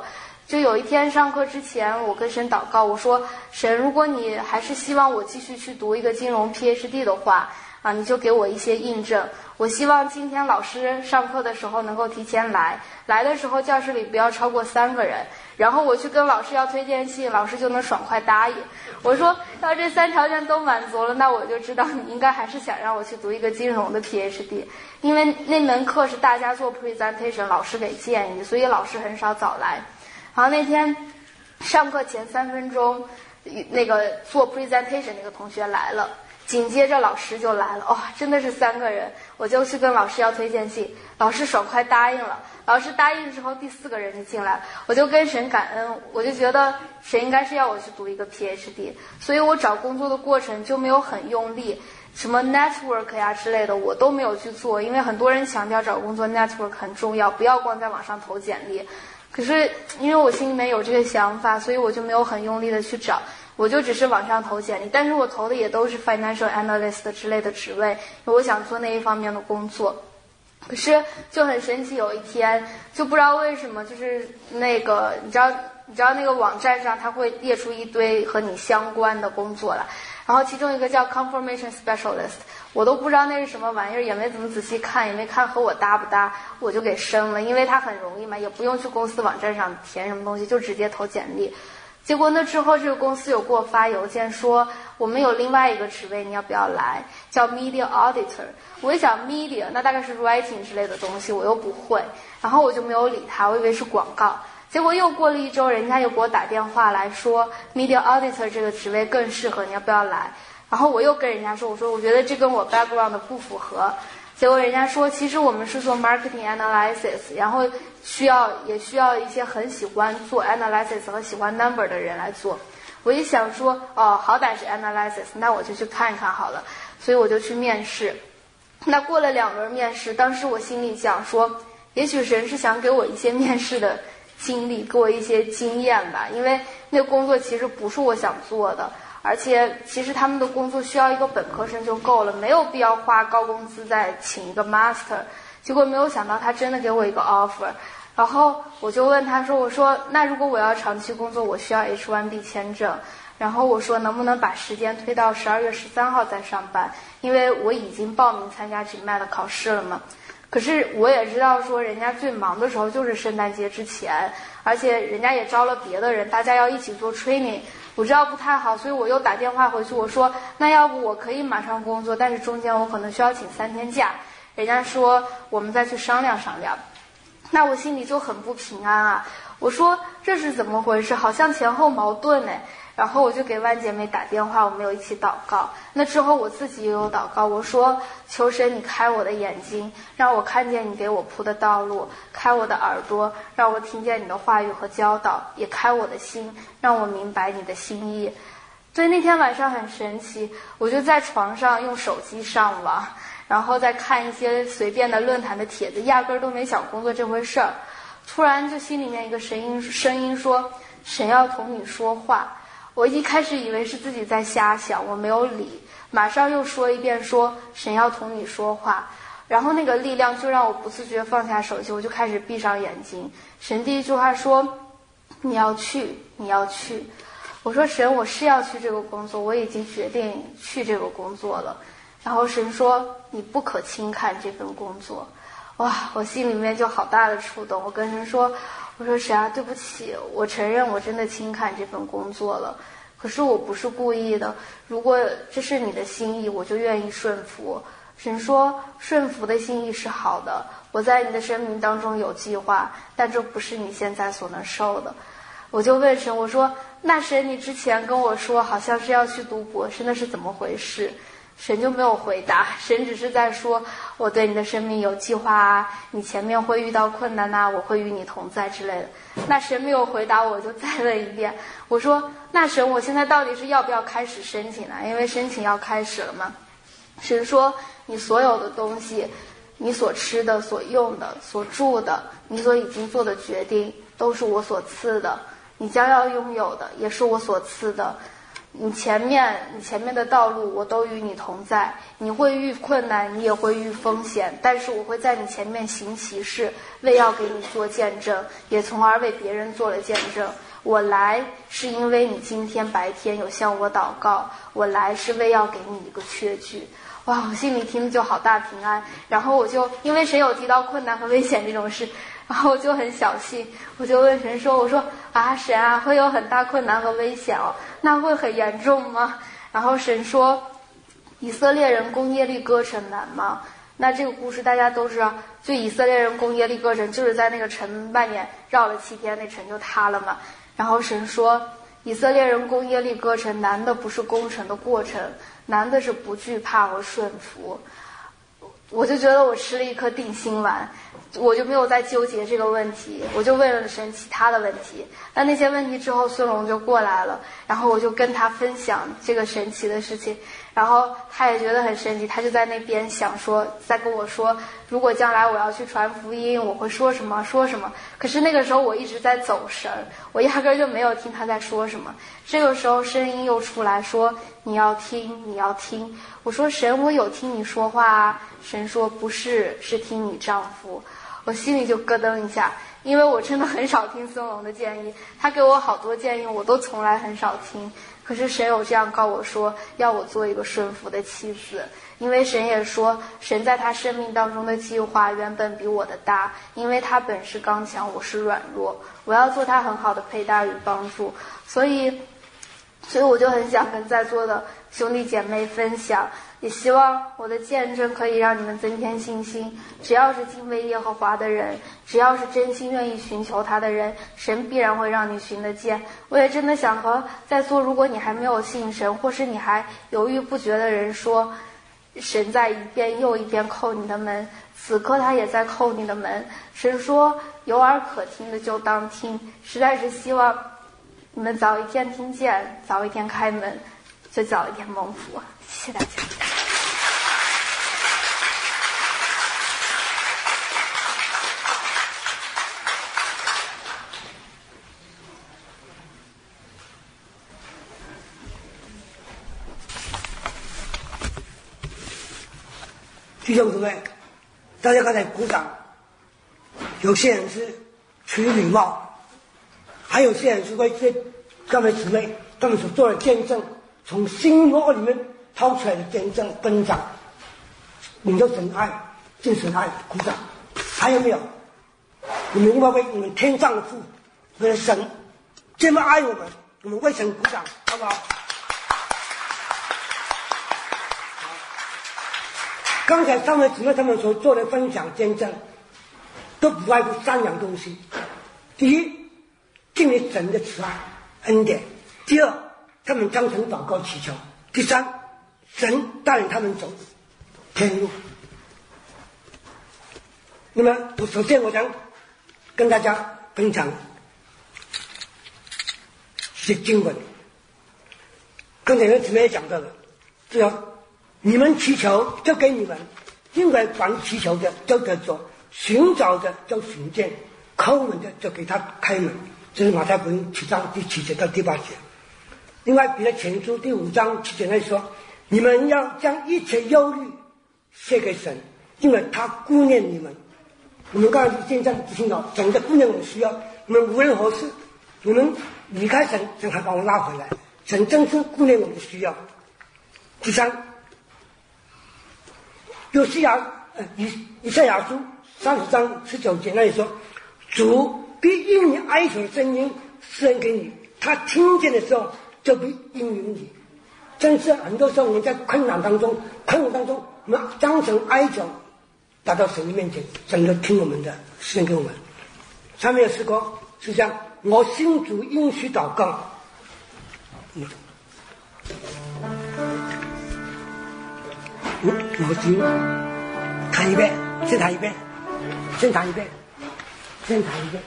就有一天上课之前，我跟神祷告，我说神，如果你还是希望我继续去读一个金融 P H D 的话啊，你就给我一些印证。我希望今天老师上课的时候能够提前来，来的时候教室里不要超过三个人，然后我去跟老师要推荐信，老师就能爽快答应。我说要这三条件都满足了，那我就知道你应该还是想让我去读一个金融的 P H D， 因为那门课是大家做 presentation， 老师给建议，所以老师很少早来。然后那天上课前三分钟，那个做 presentation 那个同学来了，紧接着老师就来了，哇、哦，真的是三个人，我就去跟老师要推荐信，老师爽快答应了。老师答应之后，第四个人就进来，我就跟神感恩，我就觉得神应该是要我去读一个 P H D， 所以我找工作的过程就没有很用力，什么 network 呀之类的我都没有去做，因为很多人强调找工作 network 很重要，不要光在网上投简历。可是因为我心里面有这个想法，所以我就没有很用力的去找，我就只是网上投简历，但是我投的也都是 financial analyst 之类的职位，因为我想做那一方面的工作。可是就很神奇，有一天就不知道为什么，就是那个你知道你知道那个网站上它会列出一堆和你相关的工作来，然后其中一个叫 confirmation specialist， 我都不知道那是什么玩意儿，也没怎么仔细看，也没看和我搭不搭，我就给升了，因为它很容易嘛，也不用去公司网站上填什么东西，就直接投简历。结果那之后这个公司有给我发邮件说我们有另外一个职位，你要不要来，叫 media auditor。 我一想 media 那大概是 writing 之类的东西，我又不会，然后我就没有理他，我以为是广告。结果又过了一周，人家又给我打电话来说 media auditor 这个职位更适合，你要不要来。然后我又跟人家说，我说我觉得这跟我 background 不符合。结果人家说其实我们是做 marketing analysis， 然后需要也需要一些很喜欢做 analysis 和喜欢 number 的人来做。我一想说哦，好歹是 analysis， 那我就去看一看好了，所以我就去面试。那过了两轮面试，当时我心里想说也许神是想给我一些面试的经历，给我一些经验吧，因为那个工作其实不是我想做的，而且其实他们的工作需要一个本科生就够了，没有必要花高工资再请一个 master。 结果没有想到他真的给我一个 offer， 然后我就问他说，我说那如果我要长期工作，我需要 H 一 B 签证，然后我说能不能把时间推到十二月十三号再上班，因为我已经报名参加 G M A T 的考试了嘛。可是我也知道说人家最忙的时候就是圣诞节之前，而且人家也招了别的人，大家要一起做 training， 我知道不太好，所以我又打电话回去，我说那要不我可以马上工作，但是中间我可能需要请三天假。人家说我们再去商量商量。那我心里就很不平安啊，我说这是怎么回事，好像前后矛盾呢。然后我就给万姐妹打电话，我们有一起祷告。那之后我自己也有祷告，我说求神你开我的眼睛，让我看见你给我铺的道路，开我的耳朵，让我听见你的话语和教导，也开我的心，让我明白你的心意。所以那天晚上很神奇，我就在床上用手机上网，然后再看一些随便的论坛的帖子，压根儿都没想工作这回事儿。突然就心里面一个声音声音说神要同你说话。我一开始以为是自己在瞎想，我没有理，马上又说一遍说神要同你说话。然后那个力量就让我不自觉放下手机，我就开始闭上眼睛。神第一句话说你要去，你要去。我说神，我是要去这个工作，我已经决定去这个工作了。然后神说你不可轻看这份工作。哇，我心里面就好大的触动，我跟神说，我说神啊，对不起，我承认我真的轻看这份工作了，可是我不是故意的，如果这是你的心意，我就愿意顺服。神说顺服的心意是好的，我在你的生命当中有计划，但这不是你现在所能受的。我就问神，我说那神你之前跟我说好像是要去读博士，那是怎么回事？神就没有回答，神只是在说我对你的生命有计划啊，你前面会遇到困难啊，我会与你同在之类的。那神没有回答，我就再问一遍，我说那神我现在到底是要不要开始申请啊？因为申请要开始了嘛。神说你所有的东西，你所吃的，所用的，所住的，你所已经做的决定都是我所赐的，你将要拥有的也是我所赐的。 你前面你前面的道路我都与你同在，你会遇困难，你也会遇风险，但是我会在你前面行其事，为要给你做见证，也从而为别人做了见证。我来是因为你今天白天有向我祷告，我来是为要给你一个确据。哇，我心里听着就好大平安。然后我就因为神有提到困难和危险这种事，然后我就很小心，我就问神说，我说啊神啊，会有很大困难和危险哦，那会很严重吗？然后神说，以色列人攻耶利哥城难吗？那这个故事大家都知道，就以色列人攻耶利哥城，就是在那个城外面绕了七天，那城就塌了嘛。然后神说，以色列人攻耶利哥城难的不是攻城的过程，难的是不惧怕和顺服。我就觉得我吃了一颗定心丸，我就没有再纠结这个问题，我就问了神其他的问题。那那些问题之后，孙龙就过来了，然后我就跟他分享这个神奇的事情，然后他也觉得很神奇，他就在那边想说，在跟我说，如果将来我要去传福音，我会说什么说什么。可是那个时候我一直在走神，我压根就没有听他在说什么。这个时候声音又出来说，你要听，你要听。我说神，我有听你说话啊。神说不是，是听你丈夫。我心里就咯噔一下，因为我真的很少听孙龙的建议，他给我好多建议我都从来很少听。可是神有这样告我说，要我做一个顺服的妻子。因为神也说，神在他生命当中的计划原本比我的大，因为他本是刚强，我是软弱，我要做他很好的陪搭与帮助。所以所以我就很想跟在座的兄弟姐妹分享，也希望我的见证可以让你们增添信心。只要是敬畏耶和华的人，只要是真心愿意寻求他的人，神必然会让你寻得见。我也真的想和在座如果你还没有信神，或是你还犹豫不决的人说，神在一遍又一遍叩你的门，此刻他也在叩你的门。神说有耳可听的就当听，实在是希望你们早一天听见，早一天开门，就早一天蒙福。谢谢大家。 弟兄姊妹，大家刚才鼓掌，有些人是出于礼貌，还有些人是为这各位姊妹他们所做的见证，从心窝里面掏出来的见证分享，你就神爱，尽神爱，鼓掌。还有没有？你们应该为你们天上的父，为了神这么爱我们，我们为神鼓掌，好不好？刚才三位姊妹他们所做的分享见证，都不外乎三样东西：第一，经历神的慈爱恩典；第二，他们将神祷告祈求；第三，神带领他们走天路。那么，我首先我想跟大家分享是经文。刚才有姊妹讲到了，只要你们祈求就给你们，因为凡祈求的就得着，寻找的就寻见，叩门的就给他开门。这是马太福音七章第七节到第八节。另外彼得前书第五章七节那说，你们要将一切忧虑卸给神，因为他顾念你们。我们刚才现在听到神的顾念我们需要，我们无论何事，我们离开神，神还把我拉回来，神真是顾念我们的需要。第三，有西亚呃以以赛亚书三十章十九节那里说，主必因你哀求的声音施恩给你，他听见的时候就必应允你。真是很多时候我们在困难当中困难当中，我们将神哀求达到神的面前，神就听我们的，施恩给我们。上面的诗歌是这样，我心主应许祷告。嗯我心弹一遍，先弹一遍，先弹一遍，先弹一遍。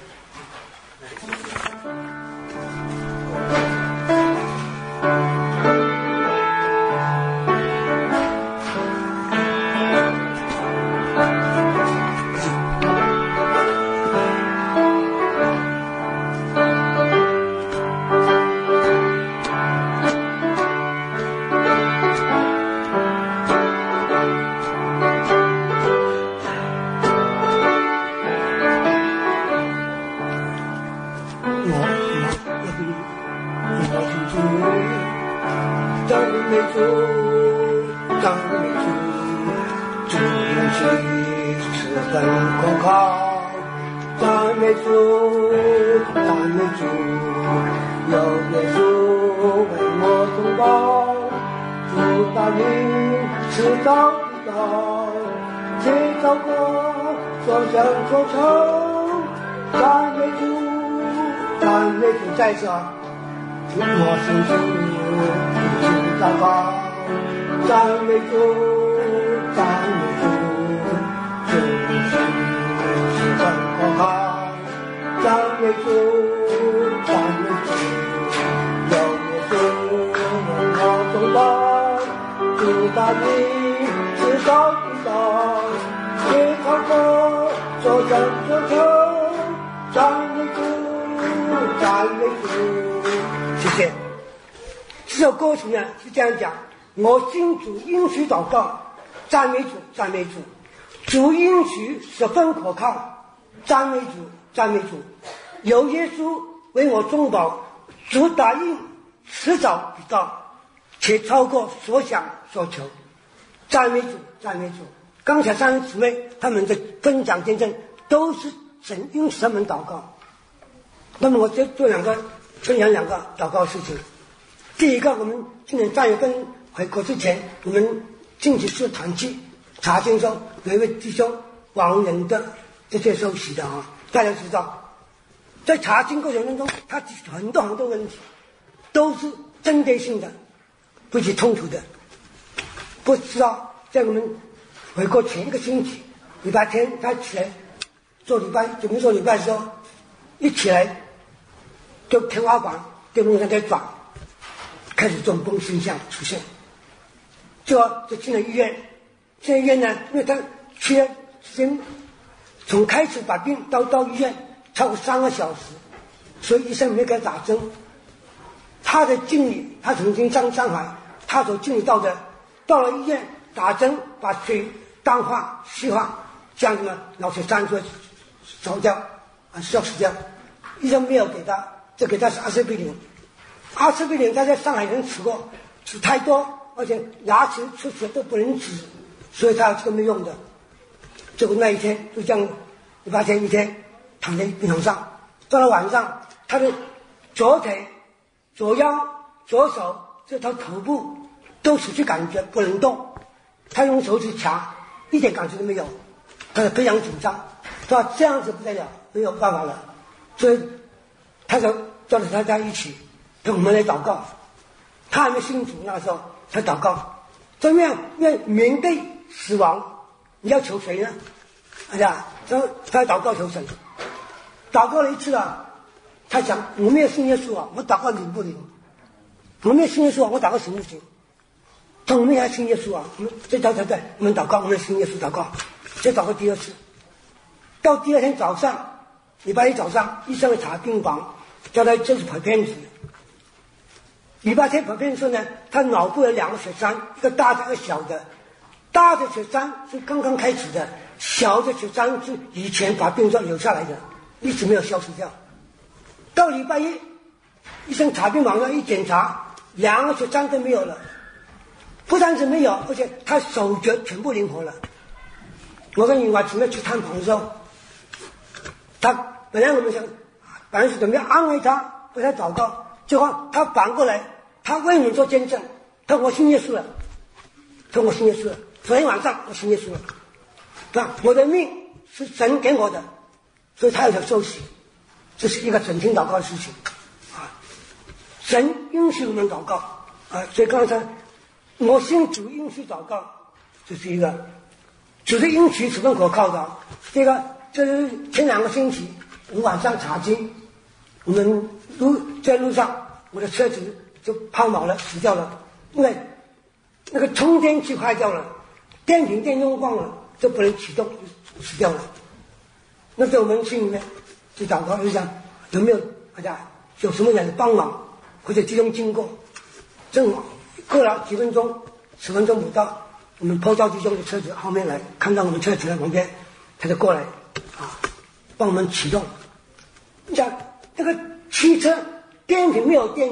我是主，赞美主，赞美主，主应许十分可靠。赞美主，赞美主，有耶稣为我中保，主大名是造的道，皆照过所想所求。赞美主，赞美主，在这我心中已经祷告。赞美主，赞美主，主是十分可靠。赞美主，赞美主，有耶稣为我中保，主大名是造的道，皆照过所想所求。赞美主，赞美主，谢谢。这首歌曲呢是这样讲：我心主应许祷告，赞美主，赞美主，主应许十分可靠，赞美主，赞美主，有耶稣为我中保，主答应迟早必到，且超过所想所求。赞美主，赞美主。刚才三位姊妹他们的分享见证都是神应神门祷告。那么我就做两个分享两个祷告事情。第一个，我们今年三月份回国之前，我们进去是团契查经中有一位弟兄亡人的这些受洗的啊，大家知道，在查经过程当中，他很多很多问题都是针对性的，不是冲突的。不知道在我们回国前一个星期，礼拜天他起来做礼拜，准备做礼拜的时候，一起来就天花板电风扇在转，开始中风现象出现，就就进了医院。进了医院呢，因为他去了时间，从开始把病到到医院超过三个小时，所以医生没给他打针。他的经历，他曾经上上海，他所经历到的，到了医院打针，把水淡化、稀化，这样子呢，老血栓就会走掉，啊，需要死掉。医生没有给他，就给他是阿司匹林。阿司匹林他在上海人吃过，吃太多，而且牙齿出血都不能止，所以他这个没用的。结果那一天就这样，礼拜天一天躺在病床上，到了晚上，他的左腿、左腰、左手这条头部都失去感觉，不能动。他用手指掐，一点感觉都没有，他非常紧张，说这样子不得了，没有办法了。所以他就叫着大家一起跟我们来祷告。他还没信主那时候，他祷告，怎么样？因为面对死亡，你要求谁呢？哎呀，他他祷告求神，祷告了一次啊，他想我没有信耶稣啊，我祷告灵不灵？我没有信耶稣啊，我祷告行不行？他说我们也要信耶稣啊，我们这条才对，我们祷告，我们信耶稣祷告，再祷告第二次，到第二天早上。礼拜一早上，医生会查病房，叫他就是拍片子。礼拜天拍片的时候呢，他脑部有两个血栓，一个大的，一个小的。大的血栓是刚刚开始的，小的血栓是以前把病状留下来的，一直没有消失掉。到礼拜一，医生查病房上一检查，两个血栓都没有了，不但是没有，而且他手脚全部灵活了。我跟女儿姊妹去探访的时候，他本来我们想，本来是准备安慰他，为他祷告，结果他反过来，他为我们做见证，他说我信耶稣了，他说我信耶稣了，昨天晚上我信耶稣了，对吧？我的命是神给我的，所以他要想受洗，这是一个整天祷告的事情啊。神允许我们祷告啊，所以刚才我信主允许祷告，这是一个主的允许十分可靠的。这个这是前两个星期我晚上查经，我们路在路上，我的车子就抛锚了，死掉了，因为那个充电器坏掉了，电瓶电用光了，就不能启动，就死掉了。那在我们心里面就祷告，就想有没有大家有什么人帮忙，或者弟兄经过，正好过了几分钟，十分钟不到，我们抛照弟兄的车子后面来，看到我们车子在旁边，他就过来啊，帮我们启动。你想这个汽车电瓶没有电了，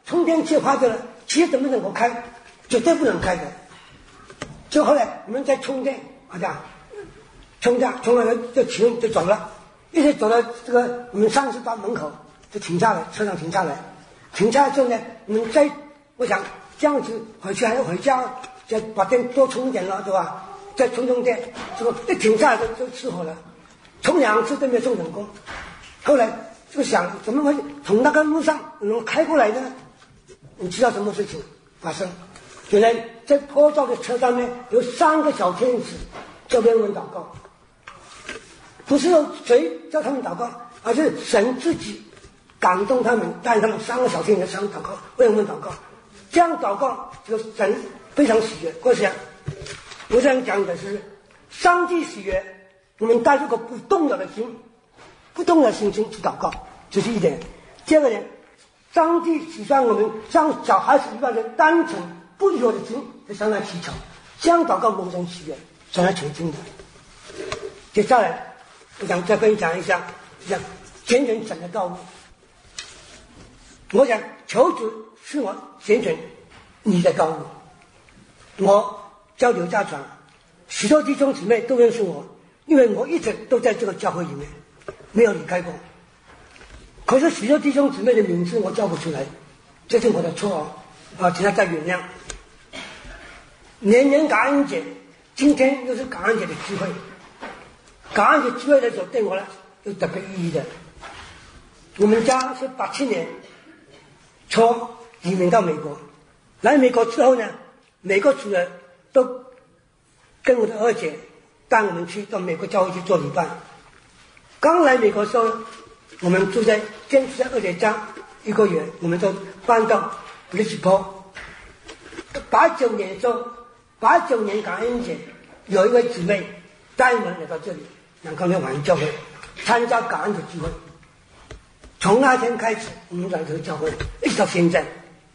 充电器坏掉了，汽车怎么能够开？绝对不能开的。就后来我们在充电，好像充电充完了就停就走了，一直走到这个我们上师大门口就停下来，车上停下来，停下来之后呢，我们再我想这样子回去还要回家，再把电多充一点了，对吧？再充充电，这个一停下来就就失火了，充两次都没有充成功。后来就想怎么会从那个路上能开过来呢？你知道什么事情发生？原来在破造的车上面有三个小天使在为我们祷告，不是由谁叫他们祷告，而是神自己感动他们，带他们三个小天使上祷告，为我们祷告。这样祷告，这个神非常喜悦。我想，我想讲的是，上帝喜悦，我们带着个不动摇的心，不动摇的心情去祷告，这是一点。第二个呢，上帝喜欢我们像小孩子一般的单纯不疑惑的心，在向他祈求，这样祷告蒙神喜悦，向他求经的。接下来，我想再分享一下，讲拣选神的道路。我想求主是我拣选你的道路。我叫刘家传，许多弟兄姊妹都认识我，因为我一直都在这个教会里面，没有离开过。可是许多弟兄姊妹的名字我叫不出来，这是我的错哦，啊，请大家原谅。年年感恩节，今天又是感恩节的聚会，感恩节聚会的时候对我呢有特别意义的。我们家是八七年从移民到美国，来美国之后呢，美国主人都跟我的二姐带我们去到美国教会去做礼拜。刚来美国的时候，我们住在坚持在二姐家一个月，我们就搬到布里斯坡。八九年的时候，八九年感恩节，有一位姊妹带我们来到这里，南康的晚教会参加感恩节聚会。从那天开始，我们来这个教会，一直到现在。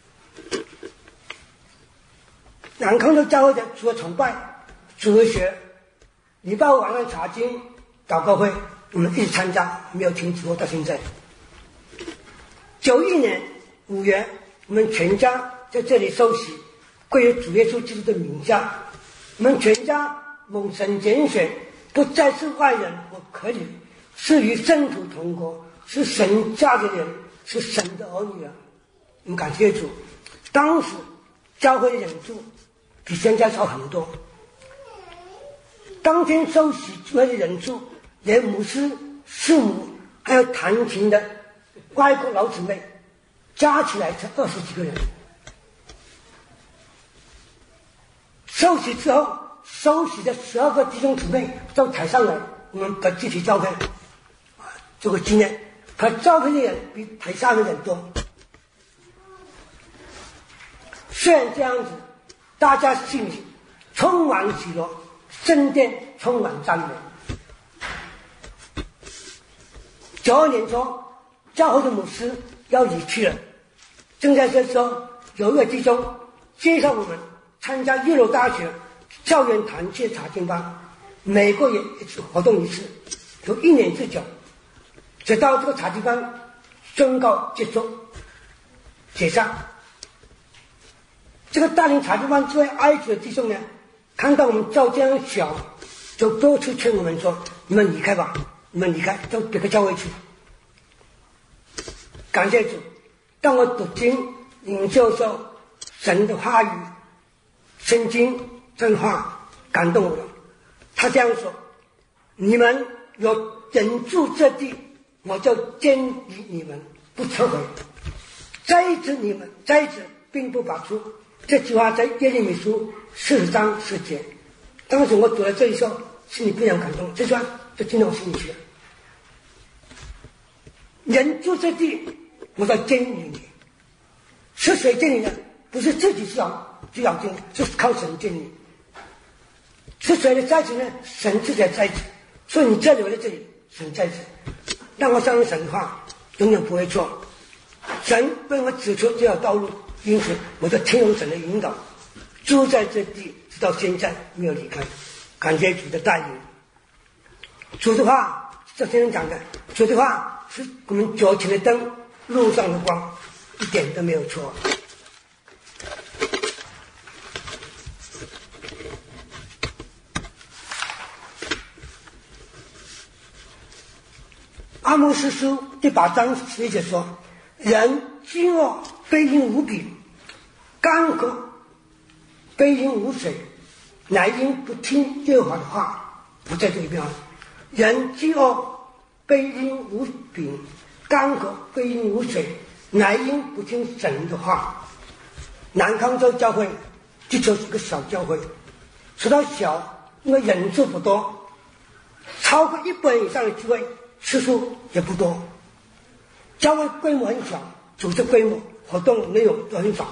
南康的教会的除了崇拜、主日学、礼拜五晚上查经、祷告会，我们一直参加，没有停止过到现在。九一年五月，我们全家在这里受洗，归于主耶稣基督的名下。我们全家蒙神拣选，不再是外人和客旅，是与圣徒同国，是神家的人，是神的儿女啊！我们感谢主。当时教会的人数比现在少很多。当天受洗聚会的人数，连牧师、师母还有弹琴的外国老姊妹加起来才二十几个人。受洗之后，受洗的十二个弟兄姊妹到台上来，我们的具体教会这个纪念，他教会的人比台下的人多。虽然这样子，大家心里充满喜乐，圣殿充满赞美。九二年中，教会的牧师要离去了，正在这时候，有一位弟兄介绍我们参加耶鲁大学教员团契查经班，每个月一次活动一次，有一年之久。直到这个查经班宣告结束解散。这个带领查经班这位埃及的弟兄呢，看到我们教这样小，就多次劝我们说：“你们离开吧，你们离开，到别个教会去。”感谢主，当我读经领受受神的话语、圣经真话感动我了。他这样说：“你们有忍住这地，我就坚立你们，不撤回。再一次你们，再一次并不拔出。”这句话在耶利米书四十章十节。当时我读了这一时候，心里非常感动，这句话就进到我心里去了。忍住这地，我要坚立你。是谁建立的？不是自己去要去要建立，是靠神建立。是谁的在此呢？神自己在此。所以你这里我在这里，神在此。让我相信神的话，永远不会错。神为我指出这条道路，因此我就听从神的引导，住在这地，直到现在没有离开。感谢主的带领。主的话，这先生讲的，主的话是我们脚前的灯，路上的光。 一点都没有错。阿摩司书第八章十一节说：“人饥饿，非因无饼；干渴，非因无水，乃因不听耶和华的话。”不在这里边，人饥饿，非因无饼；干渴，非因无水，乃因不听神的话。南康州教会这就是个小教会，说到小，因为人数不多，超过一百人以上的聚会次数也不多，教会规模很小，组织规模活动内容都很少，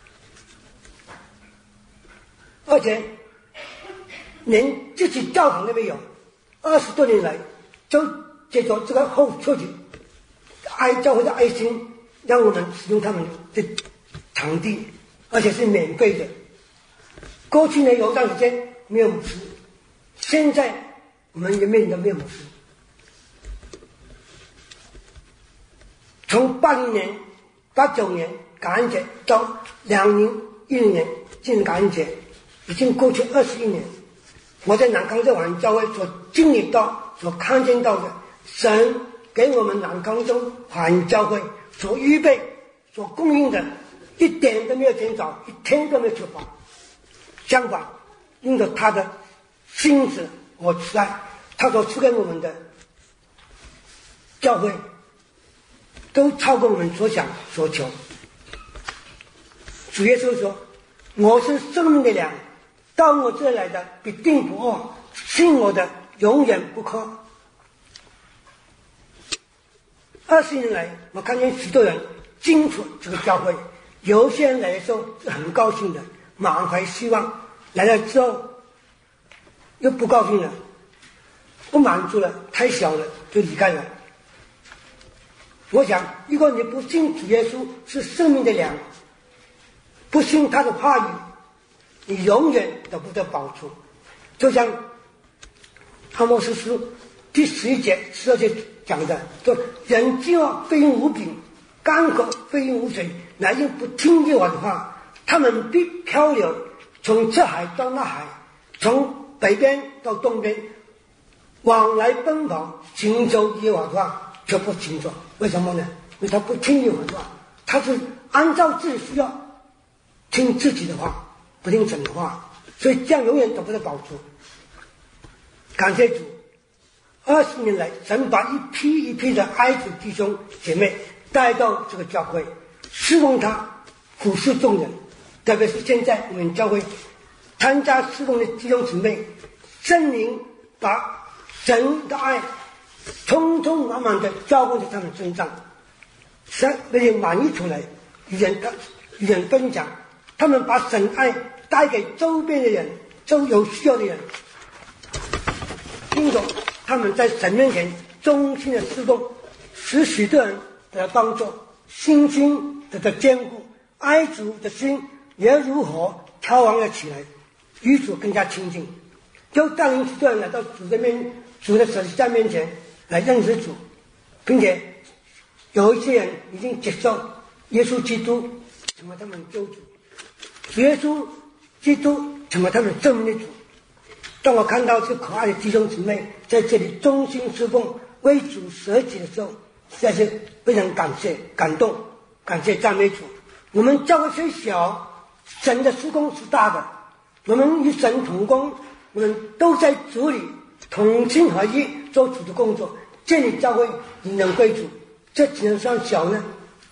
而且连自己教堂都没有。二十多年来，就借着这个后出去爱教会的爱心，让我们使用他们的场地，而且是免费的。过去呢有一段时间没有牧师，现在我们也面临着没有牧师。从八零年、八九年感恩节到两零一零年进入感恩节，已经过去二十一年。我在南康州华人教会所经历到、所看见到的，神给我们南康州华人教会所预备、所供应的，一点都没有减少，一天都没有缺乏。相反，用着他的心思和慈爱，他所赐给我们的教会，都超过我们所想所求。主耶稣说：“我是生命的粮，到我这来的必定不饿，信我的永远不渴。”二十年来，我看见许多人进出这个教会，有些人来的时候是很高兴的，满怀希望，来了之后又不高兴了，不满足了，太小了，就离开了。我想，如果你不信主耶稣是生命的粮，不信他的话语，你永远得不到保处。就像阿摩司书第十一节、十二节讲的，说：“人饥饿，非因无饼；干渴，非因无水，乃因不听耶和华的话。他们必漂流，从这海到那海，从北边到东边，往来奔跑，寻求耶和华的话，却不寻求。”为什么呢？因为他不听耶和华的话，他是按照自己需要听自己的话，不听神的话，所以这样永远得不到保处。感谢主，二十年来，神把一批一批的爱主弟兄姐妹带到这个教会，侍奉他，服侍众人。特别是现在我们教会参加侍奉的弟兄姊妹，圣灵把神的爱充充满满的浇灌在他们身上，神那些满溢出来，与人与人分享，他们把神爱带给周边的人，周有需要的人，因着他们在神面前忠心的侍奉，使许多人得到帮助，心心得到坚固，爱主的心也如何挑旺了起来，与主更加亲近，就带领许多人来到主的面主的十字架面前来认识主，并且有一些人已经接受耶稣基督成为他们救主，耶稣基督成为他们生命的主。当我看到这可爱的弟兄姊妹在这里忠心侍奉，为主舍己的时候，实在是非常感谢、感动、感谢赞美主。我们教会虽小，神的事工是大的，我们与神同工，我们都在主里同心合一做主的工作，建立教会引人归主，这只能算小呢。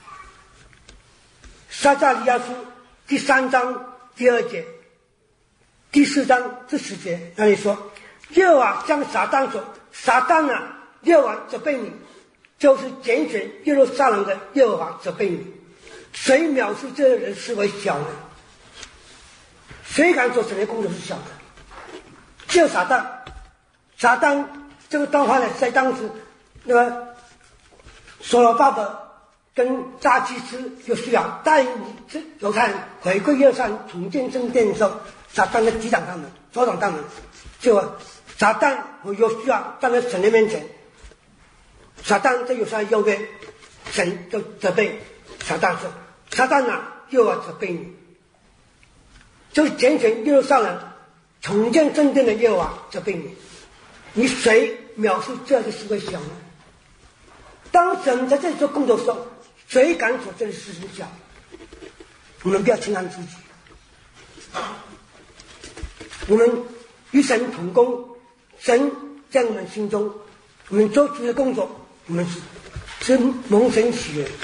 撒迦利亚书第三章第二节、第四章第十节那里说：“耶和华向撒旦说，撒旦啊，耶和华责备你，就是拣选耶路撒冷的耶和华责备你。谁藐视这个人视为小呢？谁敢说神的工作是小的？只有撒旦。撒旦这个段话呢，在当时那个所罗巴伯跟大祭司约书亚带领犹太人回归耶路撒冷重建圣殿的时候，撒旦在抵挡他们，阻挡他们。就撒旦和约书亚站在神的面前，撒旦在约书亚右边，神就责备撒旦说：“ 撒旦啊，又要责备你。就是拣选耶路撒冷重建正殿的耶和华责备你。你谁描述这个事会想呢？当神在这里做工作的时候，谁敢说这个事情小？我们不要轻看自己。我们与神同工，神在我们心中，我们做主的工作，我们是是蒙神喜悦。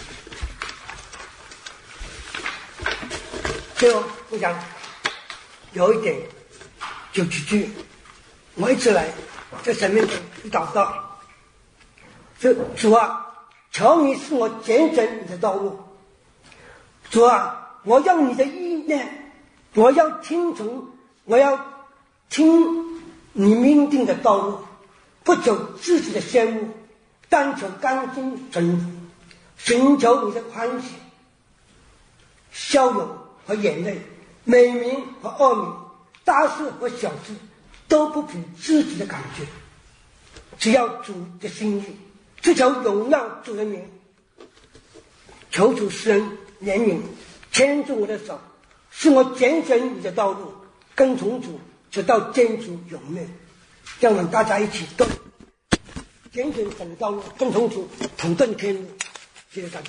最后，我想有一点，就几句，我一直来在神面前祷告，就主啊，求你使我拣选你的道路。主啊，我要你的意念，我要听从，我要听你命定的道路，不求自己的羡慕，但求甘心顺服，寻求你的欢喜、笑容和眼泪，美名和恶名，大事和小事，都不凭自己的感觉，只要主的心意，只求荣耀主的名。求主施恩怜悯，牵住我的手，使我拣选你的道路，跟从主直到见主永灭。让我们大家一起都拣选神的道路，跟从主统正天路。谢谢大家。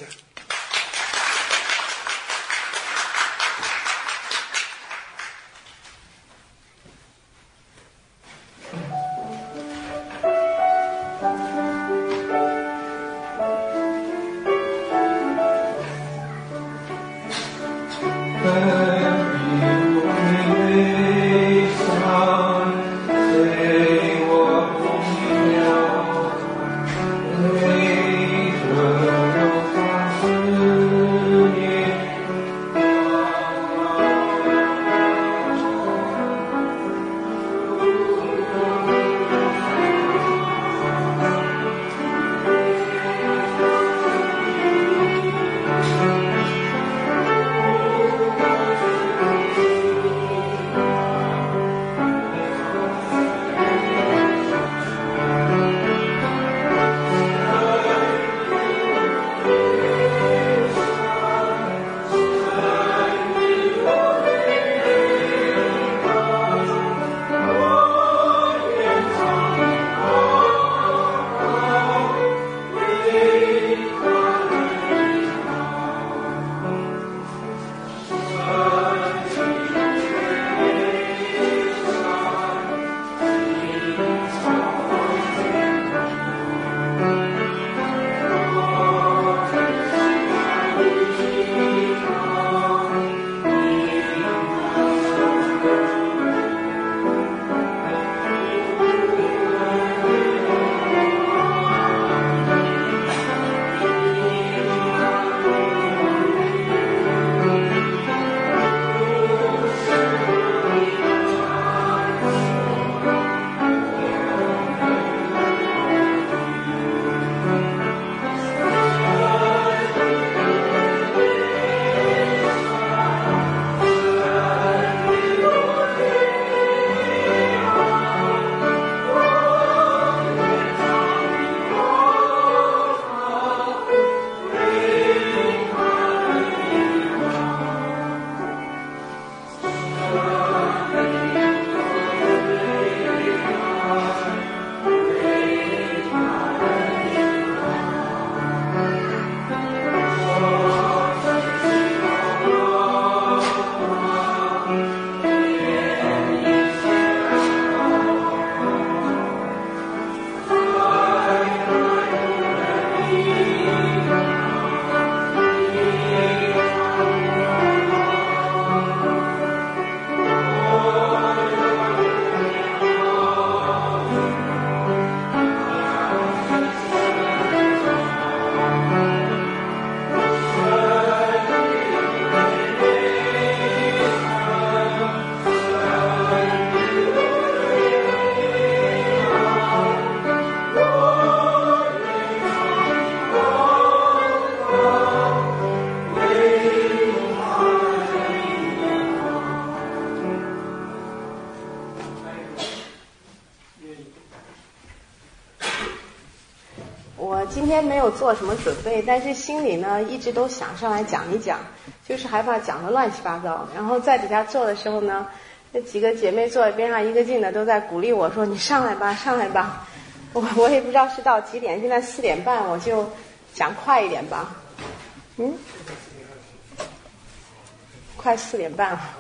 天没有做什么准备，但是心里呢一直都想上来讲一讲，就是害怕讲的乱七八糟。然后在底下坐的时候呢，那几个姐妹坐在边上一个劲的都在鼓励我说：“你上来吧，上来吧。”我我也不知道是到几点，现在四点半，我就讲快一点吧。嗯，快四点半了。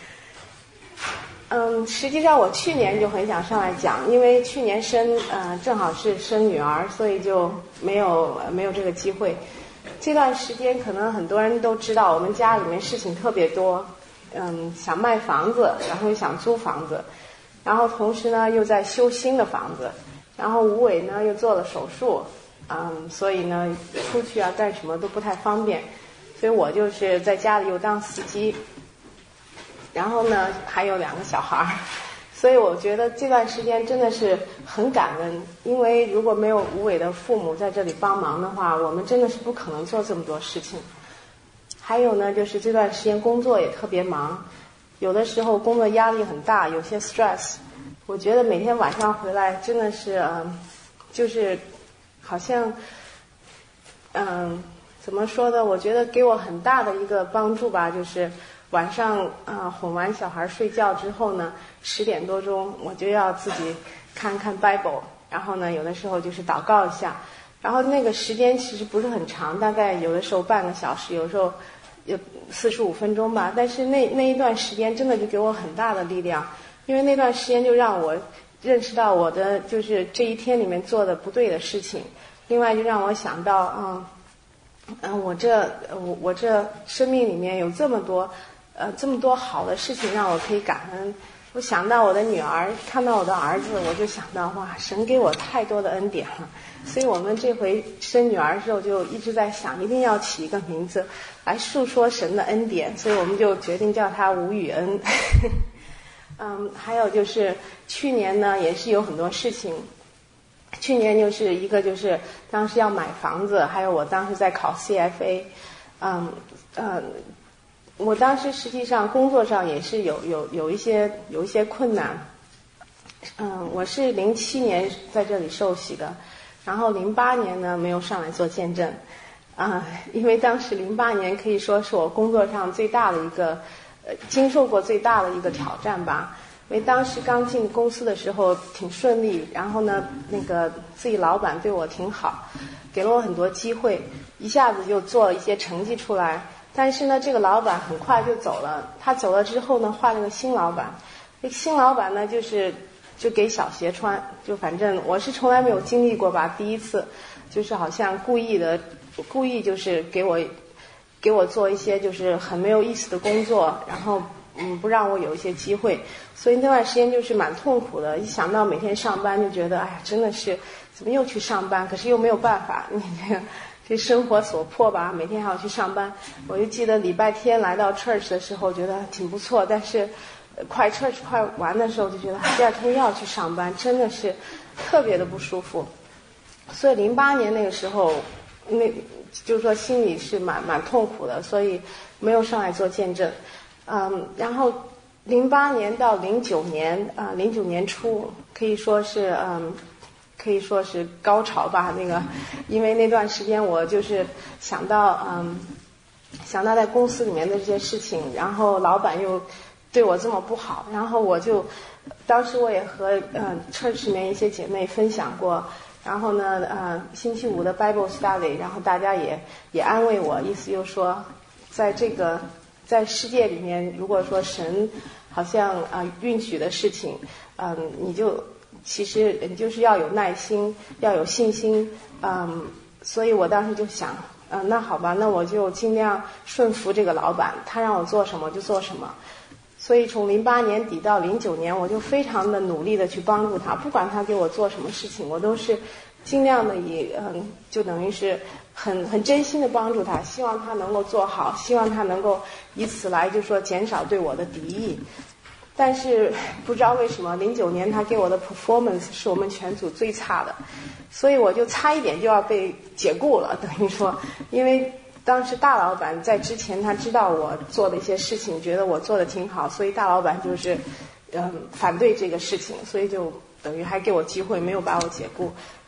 嗯，实际上我去年就很想上来讲，因为去年生呃正好是生女儿，所以就没有没有这个机会。这段时间可能很多人都知道，我们家里面事情特别多，嗯，想卖房子，然后又想租房子，然后同时呢又在修新的房子，然后吴伟呢又做了手术，嗯，所以呢出去啊干什么都不太方便，所以我就是在家里又当司机。然后呢，还有两个小孩儿，所以我觉得这段时间真的是很感恩，因为如果没有吴伟的父母在这里帮忙的话，我们真的是不可能做这么多事情。还有呢，就是这段时间工作也特别忙，有的时候工作压力很大，有些 stress。我觉得每天晚上回来真的是，嗯，就是好像，嗯，怎么说呢？我觉得给我很大的一个帮助吧，就是。晚上啊、呃，哄完小孩睡觉之后呢，十点多钟我就要自己看看 Bible， 然后呢，有的时候就是祷告一下，然后那个时间其实不是很长，大概有的时候半个小时，有时候有四十五分钟吧。但是那那一段时间真的就给我很大的力量，因为那段时间就让我认识到我的就是这一天里面做的不对的事情，另外就让我想到，嗯嗯，我这我我这生命里面有这么多。呃，这么多好的事情让我可以感恩。我想到我的女儿，看到我的儿子，我就想到哇，神给我太多的恩典了。所以我们这回生女儿的时候，就一直在想，一定要起一个名字来述说神的恩典。所以我们就决定叫她吴雨恩。嗯，还有就是去年呢，也是有很多事情。去年就是一个就是当时要买房子，还有我当时在考 C F A。嗯嗯。我当时实际上工作上也是有有有一些有一些困难，嗯，我是零七年在这里受洗的，然后零八年呢没有上来做见证，啊、呃，因为当时零八年可以说是我工作上最大的一个，呃，经受过最大的一个挑战吧。因为当时刚进公司的时候挺顺利，然后呢，那个自己老板对我挺好，给了我很多机会，一下子就做了一些成绩出来。但是呢，这个老板很快就走了。他走了之后呢，换了个新老板。这个新老板呢，就是就给小鞋穿，就反正我是从来没有经历过吧，第一次，就是好像故意的，故意就是给我给我做一些就是很没有意思的工作，然后嗯不让我有一些机会，所以那段时间就是蛮痛苦的。一想到每天上班就觉得，哎呀，真的是怎么又去上班？可是又没有办法，你这个。这生活所迫吧，每天还要去上班。我就记得礼拜天来到 church 的时候，觉得挺不错，但是快 church 快完的时候，就觉得第二天又要去上班，真的是特别的不舒服。所以零八年那个时候，那就是说心里是蛮蛮痛苦的，所以没有上来做见证。嗯，然后零八年到零九年啊，零九年初可以说是嗯。可以说是高潮吧，那个，因为那段时间我就是想到，嗯，想到在公司里面的这些事情，然后老板又对我这么不好，然后我就，当时我也和嗯 church 里面一些姐妹分享过，然后呢，呃，星期五的 Bible study， 然后大家也也安慰我，意思就是说，在这个在世界里面，如果说神好像啊、呃、允许的事情，嗯，你就。其实你就是要有耐心，要有信心，嗯，所以我当时就想，嗯，那好吧，那我就尽量顺服这个老板，他让我做什么就做什么。所以从零八年底到零九年，我就非常的努力的去帮助他，不管他给我做什么事情，我都是尽量的以，嗯，就等于是很很真心的帮助他，希望他能够做好，希望他能够以此来就说减少对我的敌意。但是不知道为什么，零九年他给我的 performance 是我们全组最差的，所以我就差一点就要被解雇了，等于说，因为当时大老板在之前他知道我做的一些事情，觉得我做的挺好，所以大老板就是，嗯，反对这个事情，所以就等于还给我机会，没有把我解雇。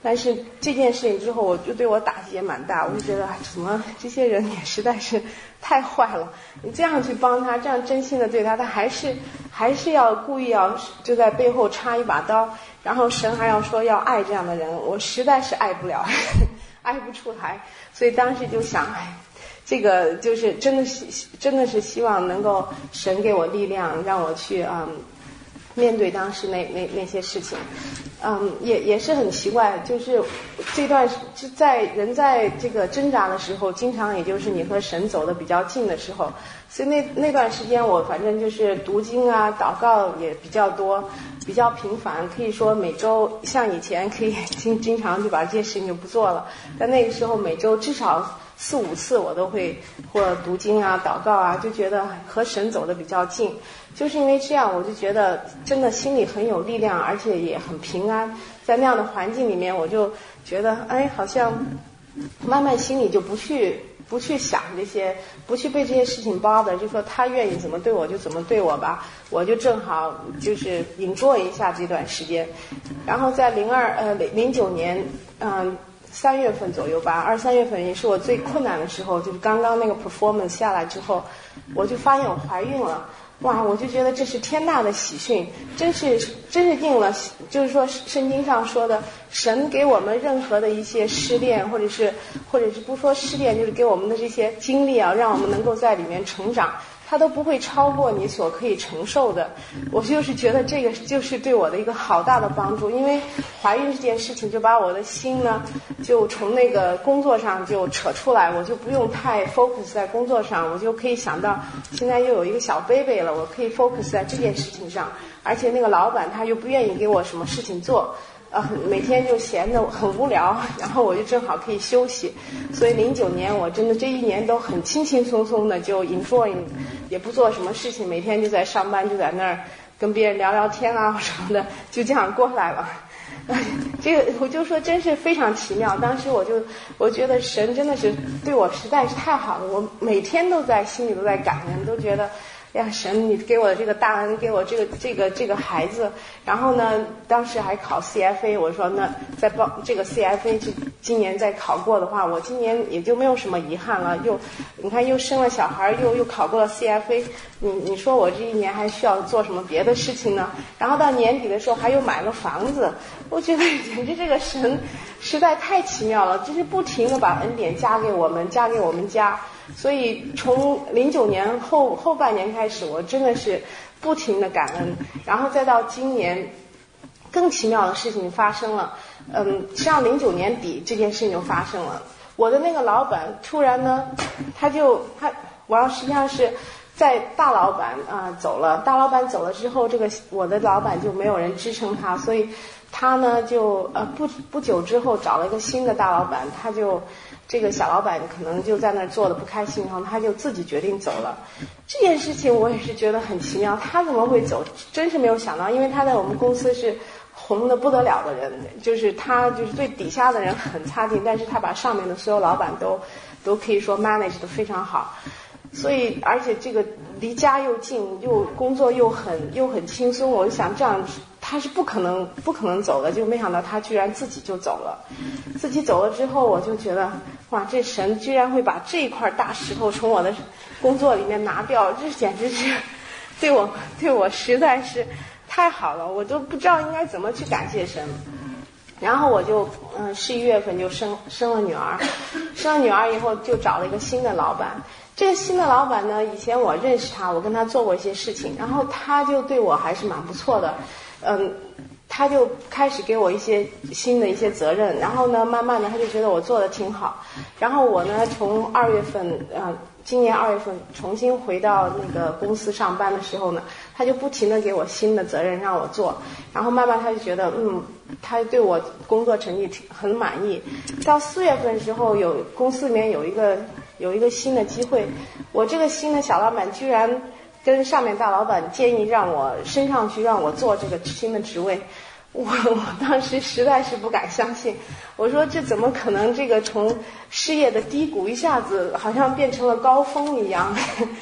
但是这件事情之后，我就对我打击也蛮大，我就觉得怎么这些人也实在是太坏了，你这样去帮他，这样真心的对他，他还是还是要故意要就在背后插一把刀，然后神还要说要爱这样的人，我实在是爱不了，爱不出来，所以当时就想，哎，这个就是真的是真的是希望能够神给我力量，让我去嗯面对当时那那那些事情。嗯，也也是很奇怪，就是这段就在人在这个挣扎的时候，经常也就是你和神走的比较近的时候，所以那那段时间我反正就是读经啊、祷告也比较多，比较频繁，可以说每周像以前可以经经常就把这些事情就不做了，但那个时候每周至少四五次我都会或读经啊、祷告啊，就觉得和神走的比较近。就是因为这样，我就觉得真的心里很有力量，而且也很平安。在那样的环境里面，我就觉得，哎，好像慢慢心里就不去不去想这些，不去被这些事情包的，就说他愿意怎么对我就怎么对我吧，我就正好就是enjoy一下这段时间。然后在零二呃零九年，嗯。三月份左右吧，二三月份也是我最困难的时候，就是刚刚那个 performance 下来之后，我就发现我怀孕了。哇，我就觉得这是天大的喜讯，真是真是应了，就是说圣经上说的，神给我们任何的一些试炼，或者是或者是不说试炼，就是给我们的这些经历啊，让我们能够在里面成长，它都不会超过你所可以承受的。我就是觉得这个就是对我的一个好大的帮助，因为怀孕这件事情就把我的心呢就从那个工作上就扯出来，我就不用太 focus 在工作上，我就可以想到现在又有一个小 baby 了，我可以 focus 在这件事情上，而且那个老板他又不愿意给我什么事情做，呃，每天就闲得很无聊，然后我就正好可以休息，所以零九年我真的这一年都很轻轻松松的就 enjoy， 也不做什么事情，每天就在上班，就在那儿跟别人聊聊天啊什么的，就这样过来了。这个我就说真是非常奇妙，当时我就我觉得神真的是对我实在是太好了，我每天都在心里都在感恩，都觉得呀，神，你给我这个大恩，给我这个这个这个孩子，然后呢，当时还考 C F A， 我说那再报这个 C F A， 今年再考过的话，我今年也就没有什么遗憾了。又你看又生了小孩，又又考过了 C F A， 你你说我这一年还需要做什么别的事情呢？然后到年底的时候还又买了房子，我觉得简直这个神实在太奇妙了，就是不停的把恩典加给我们，加给我们家。所以从零九年后后半年开始，我真的是不停的感恩，然后再到今年，更奇妙的事情发生了。嗯，实际上零九年底这件事情就发生了。我的那个老板突然呢，他就他，我要实际上是在大老板啊、呃、走了，大老板走了之后，这个我的老板就没有人支撑他，所以他呢就呃不不久之后找了一个新的大老板，他就。这个小老板可能就在那儿做的不开心，然后他就自己决定走了。这件事情我也是觉得很奇妙，他怎么会走？真是没有想到，因为他在我们公司是红的不得了的人，就是他就是对底下的人很差劲，但是他把上面的所有老板都都可以说 manage 得非常好。所以而且这个离家又近，又工作又很又很轻松，我就想这样他是不可能不可能走的，就没想到他居然自己就走了。自己走了之后，我就觉得哇，这神居然会把这一块大石头从我的工作里面拿掉，这简直是对我对我实在是太好了，我都不知道应该怎么去感谢神。然后我就嗯十一月份就生生了女儿，生了女儿以后就找了一个新的老板。这个新的老板呢，以前我认识他，我跟他做过一些事情，然后他就对我还是蛮不错的，嗯，他就开始给我一些新的一些责任，然后呢，慢慢的他就觉得我做的挺好，然后我呢，从二月份，呃，今年二月份重新回到那个公司上班的时候呢，他就不停的给我新的责任让我做，然后慢慢他就觉得，嗯，他对我工作成绩很满意。到四月份的时候，有公司里面有一个有一个新的机会，我这个新的小老板居然跟上面大老板建议让我升上去，让我做这个新的职位。我我当时实在是不敢相信，我说这怎么可能？这个从事业的低谷一下子好像变成了高峰一样。所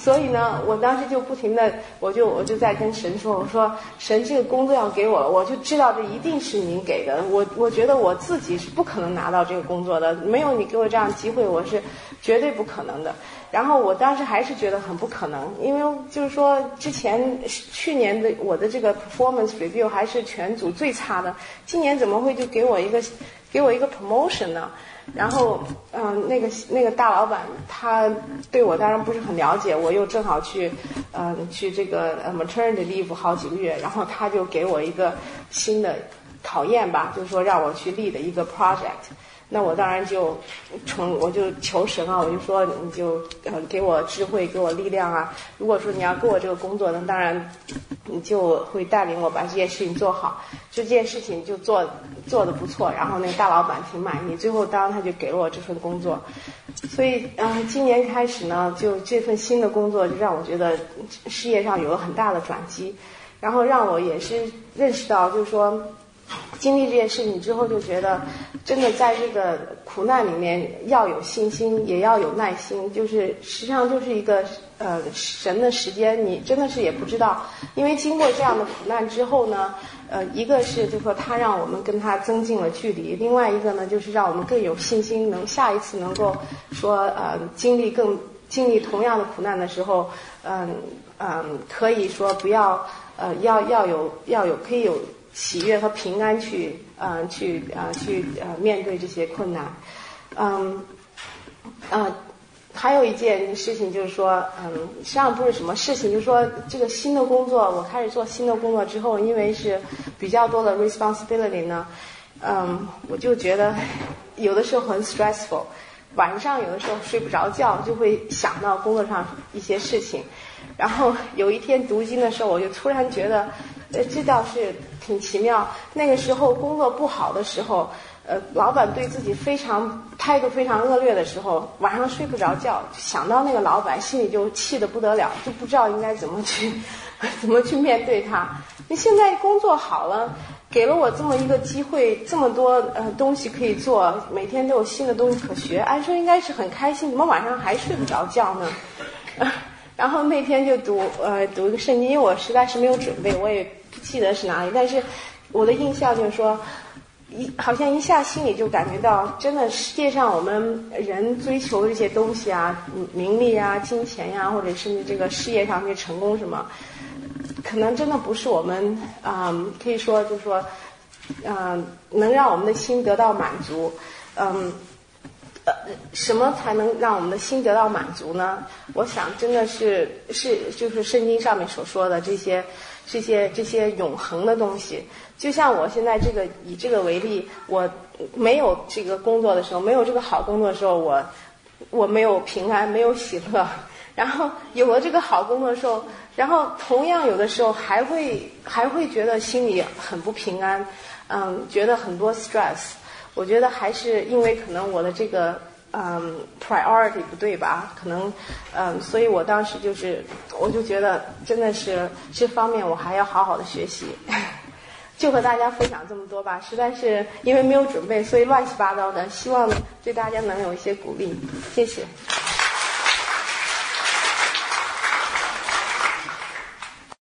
所以呢，我当时就不停的，我就我就在跟神说，我说神这个工作要给我了，我就知道这一定是您给的，我我觉得我自己是不可能拿到这个工作的，没有你给我这样的机会，我是绝对不可能的。然后我当时还是觉得很不可能，因为就是说之前去年的我的这个 performance review 还是全组最差的，今年怎么会就给我一个给我一个 promotion 呢？然后嗯、呃，那个那个大老板他对我当然不是很了解，我又正好去嗯、呃、去这个 maternity leave 好几个月，然后他就给我一个新的考验吧，就是说让我去 lead 一个 project。那我当然就从我就求神啊，我就说你就呃给我智慧，给我力量啊。如果说你要给我这个工作，那当然你就会带领我把这件事情做好。这件事情就做做得不错，然后那个大老板挺满意，最后当然他就给了我这份工作。所以呃今年开始呢，就这份新的工作就让我觉得事业上有了很大的转机，然后让我也是认识到，就是说经历这件事情之后，就觉得真的在这个苦难里面要有信心，也要有耐心。就是实际上就是一个呃神的时间，你真的是也不知道。因为经过这样的苦难之后呢，呃，一个是就是说他让我们跟他增进了距离，另外一个呢就是让我们更有信心，能下一次能够说呃经历更经历同样的苦难的时候，嗯嗯，可以说不要呃要要有要有可以有喜悦和平安去，呃，去呃去呃面对这些困难，嗯，呃，还有一件事情就是说，嗯，实际上不是什么事情，就是说这个新的工作，我开始做新的工作之后，因为是比较多的 responsibility 呢，嗯，我就觉得有的时候很 stressful， 晚上有的时候睡不着觉，就会想到工作上一些事情，然后有一天读经的时候，我就突然觉得，呃，这倒是挺奇妙。那个时候工作不好的时候，呃，老板对自己非常态度非常恶劣的时候，晚上睡不着觉，想到那个老板，心里就气得不得了，就不知道应该怎么去怎么去面对他。你现在工作好了，给了我这么一个机会，这么多呃东西可以做，每天都有新的东西可学，按说应该是很开心，怎么晚上还睡不着觉呢？呃然后那天就读呃读一个圣经，因为我实在是没有准备，我也不记得是哪里，但是我的印象就是说，一好像一下心里就感觉到，真的世界上我们人追求这些东西啊，名利啊、金钱呀、啊，或者甚至这个事业上面成功什么，可能真的不是我们啊、嗯，可以说就是说，嗯、呃，能让我们的心得到满足，嗯。呃，什么才能让我们的心得到满足呢？我想，真的是是就是圣经上面所说的这些这些这些永恒的东西。就像我现在这个以这个为例，我没有这个工作的时候，没有这个好工作的时候，我我没有平安，没有喜乐。然后有了这个好工作的时候，然后同样有的时候还会还会觉得心里很不平安，嗯，觉得很多 stress。我觉得还是因为可能我的这个嗯 priority 不对吧，可能嗯，所以我当时就是我就觉得真的是这方面我还要好好的学习，就和大家分享这么多吧，实在是因为没有准备，所以乱七八糟的，希望对大家能有一些鼓励，谢谢。